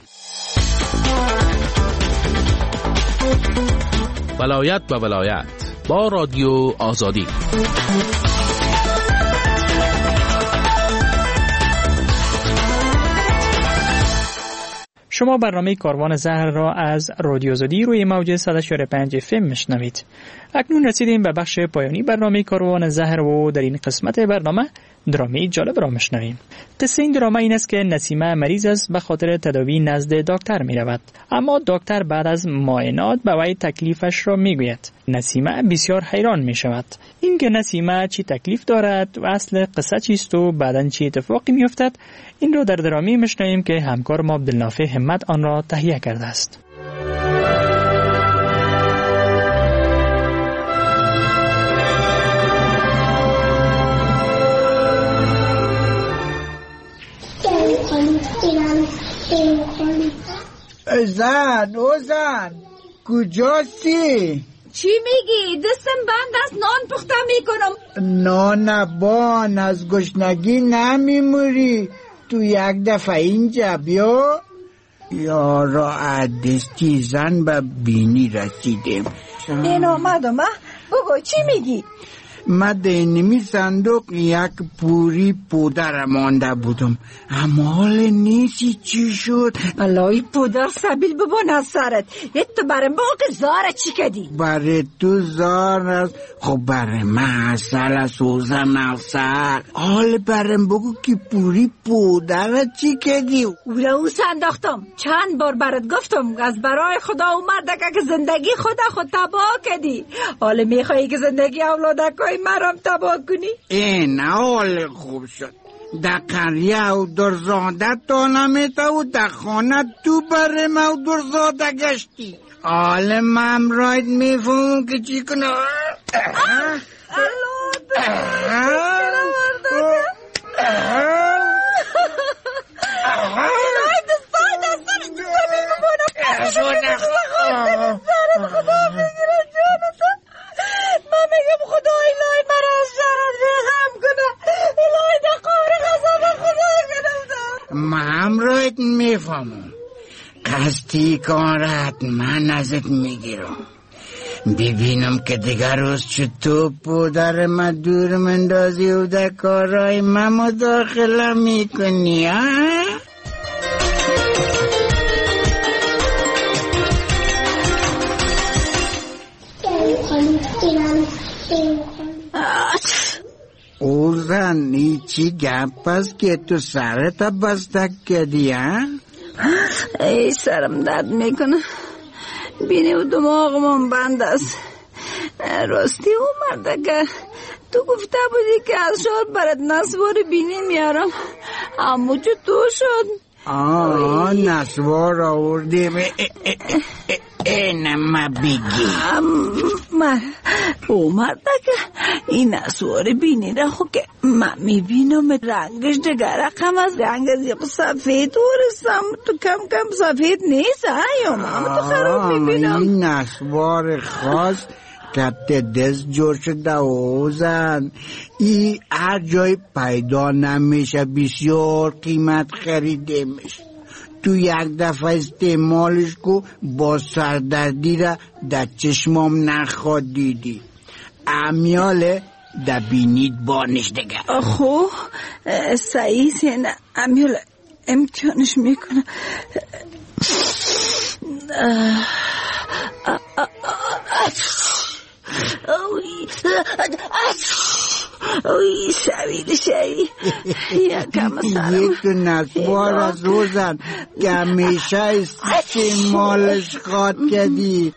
ولایت به ولایت با رادیو آزادی. شما برنامه کاروان زهر را از رادیو آزادی روی موج 104.5 FM میشنوید. اکنون رسیدیم به بخش پایانی برنامه کاروان زهر و در این قسمت برنامه درامی جالب را میشنویم. قصه این درامه این است که نسیمه مریض است، به خاطر تداوی نزد دکتر می رود. اما دکتر بعد از معاینات به وی تکلیفش را می گوید. نسیمه بسیار حیران می شود. این که نسیمه چی تکلیف دارد و اصل قصه چیست و بعداً چی اتفاقی می افتد، این را در درامی میشنویم که همکار ما عبدالنافع همت آن را تهیه کرده است. زن کجاستی؟ چی میگی؟ دستم بند است، نان پخته میکنم. نان بان از گشنگی نمیموری؟ تو یک دفعه اینجا بیا. یارا عدستی زن به بینی رسیدیم. این آمدم. بگو چی میگی؟ من دینمی صندوق یک پوری پودر مانده بودم، اما حال نیستی چی شد؟ الهی پودر سبیل ببون از سرت. تو برم بگو که زاره چی کدی؟ برای تو زار است، خب برای من اصل سوزن افسر. حال برم بگو که پوری پودر چی کدی؟ او سنداختم، چند بار برات گفتم از برای خدا اومده که زندگی خود تباه کدی. حال میخوایی که زندگی اولادکای مرام تباه کنی؟ این حال خوب شد. در قریه و درزاده تا نمیته و در خانه تو برم و درزاده گشتی. حال من راید میفهم که چی کنه. من میگم خدا الهی مرا از شرط رحم کنه. الهی در قهر غضب خدا گرفتم. من رایت میفهمم. قصدی کارت من ازت میگیرم. ببینم که دیگر روز چطور پودر من دور مندازی و در کارهای من مداخله میکنی ها؟ اوزن چی گپ است که تو سرت بستک کردی ها؟ ای سرم درد میکنه، بینی و دماغم بند است. راستی اومده که تو گفته بودی که از شهر برات نسوار بینی میارم، اما چطور شد؟ نسوار آوردیم. اینم بگی من اومده که این نسوار بینی را خود که من میبینم رنگش دیگر رقم از رنگ سفید ورستم. تو کم سفید نیست یا من تو خراب میبینم. این نسوار خاص کت دست جور شده اوزن. ای هر جای پیدا نمیشه، بسیار قیمت خریده میشه. تو یک دفعه استعمالش کو با سردردی را در چشمام نخواد دیدی. امیاله در بینید بانش دیگه. خو صحیح سینه امیاله امتحانش میکنه. اوی شوید یکم سرم یک نسوار از روزن که همیشه استعمالش خواد کردی.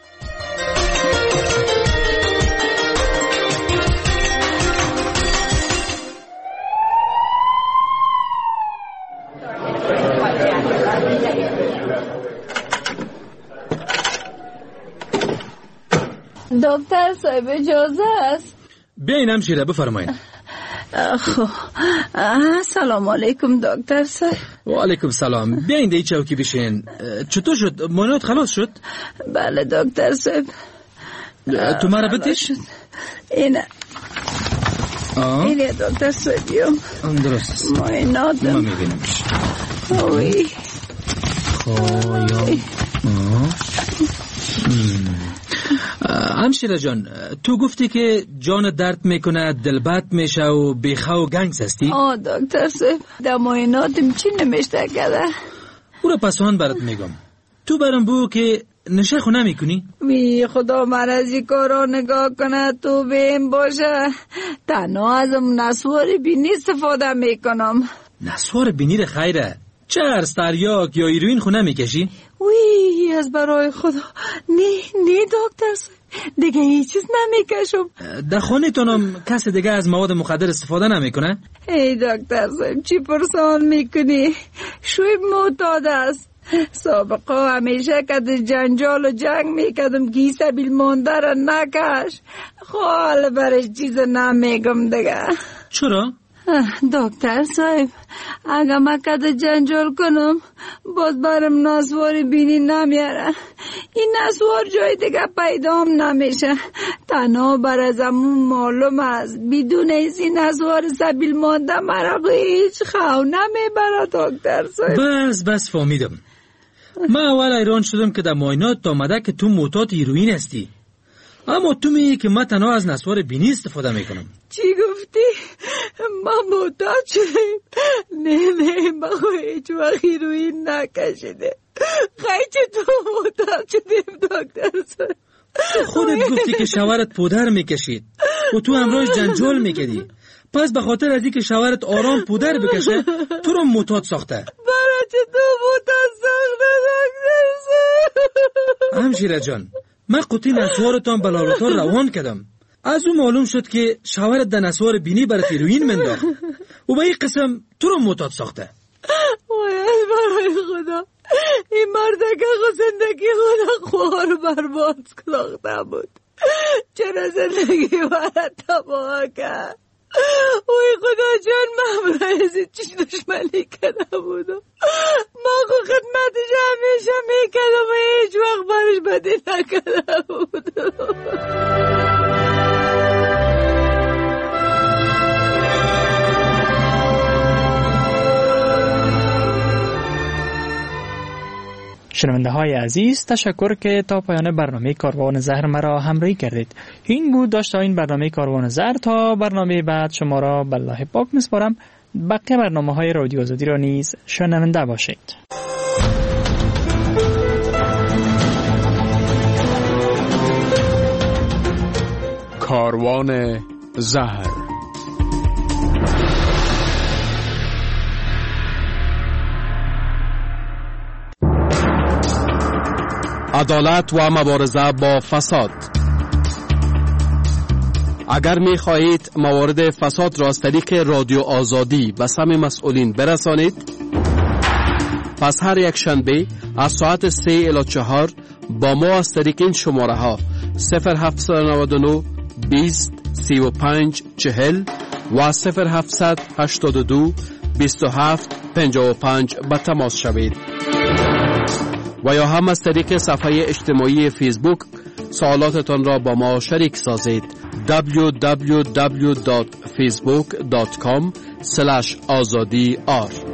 دکتر صاحب اجازه است؟ بیاین همشیره بفرمایین. سلام علیکم دکتر صاحب. و علیکم سلام. بیاین دی چوکی بشین. چطور شد؟ مانوت خلاص شد؟ بله دکتر صاحب. تو مرا بتش؟ اینه دکتر صاحبیم. درست. مایناتم. ما میبینیم. اوی همشیره جان، تو گفتی که جان درد میکنه، دلبد میشه و بیخه و گنگس هستی؟ دکتر صاحب در مایناتم چی نمیشته کده؟ او را پسوان برات میگم. تو برام بگو که نشه خو نمیکنی؟ بی خدا مرزی کارا نگاه کنه تو بیم باشه. تنها ازم نسوار بینی استفاده میکنم. نسوار بینی خیره؟ چرس تریاک یا ایروین خو نمیکشی؟ وی از برای خدا نه دکتر صاحب دیگه هیچ چیز نمیکشم. در خانه تونم کس دیگه از مواد مخدر استفاده نمیکنه؟ ای دکتر صاحب چی پرسان میکنی؟ شویب معتاد است. سابقه همیشه که جنجال و جنگ میکردم که سبیل مانده را نکش. خال برش چیز نمیگم دیگه. چرا؟ دکتر صاحب اگه من کده جنجال کنم باز برم نسوار بینی نمیاره. این نسوار جای دیگه پیدام نمیشه. تنها بر ازمون معلوم است بدون این نسوار سبیل مانده مرا هیچ خو نمیبره دکتر صاحب. بس فهمیدم. من اول ایران شدم که در معاینات آمده که تو معتاد هیروئین هستی، اما تو میگی که من تنها از نسوار بینی استفاده میکنم. چی گفتی؟ ما معتاد شدیم؟ نه ما هیچ وقت هیروئین نکشیده. خیلی تو معتاد شدیم دکتر صاحب. خودت گفتی که شوهرت پودر میکشید و تو امروز جنجال میکردی، پس به خاطر از اینکه شوهرت آرام پودر بکشه تو رو معتاد ساخته. برای چه تو معتاد ساخته دکتر صاحب؟ همشیره جان، من قطعی نسوارتان به لابراتوار روان کردم. از اون معلوم شد که شوهرت در نسوار بینی برای هیروئین منداخت و به این قسم تو رو معتاد ساخته. وای برای خدا، این مردکه خود زندگی خود خوار برباد کلاخته بود. چرا زندگی برای تباه کرد؟ وای خدا جان، من برای چیش دشمنی کرده بودم. ما خود خدمتش همیشه میکردم و هیچ وقت برش بدی نکرده بودم. شنونده های عزیز، تشکر که تا پایان برنامه کاروان زهر مرا همراهی کردید. این بود داشته این برنامه کاروان زهر. تا برنامه بعد شما را به الله پاک میسپارم. بقیه برنامه های رادیو آزادی را نیز شنونده باشید. کاروان زهر. عدالت و مبارزه با فساد. اگر می خواهید موارد فساد را از طریق رادیو آزادی به سمع مسئولین برسانید، پس هر یک شنبه از ساعت 3 الی 4 با ما از طریق این شماره ها 0799 20 35 40 و 0782 27 55 به تماس شوید، و یا هم از طریق صفحه اجتماعی فیسبوک سوالاتتان را با ما شریک سازید. www.facebook.com/azadi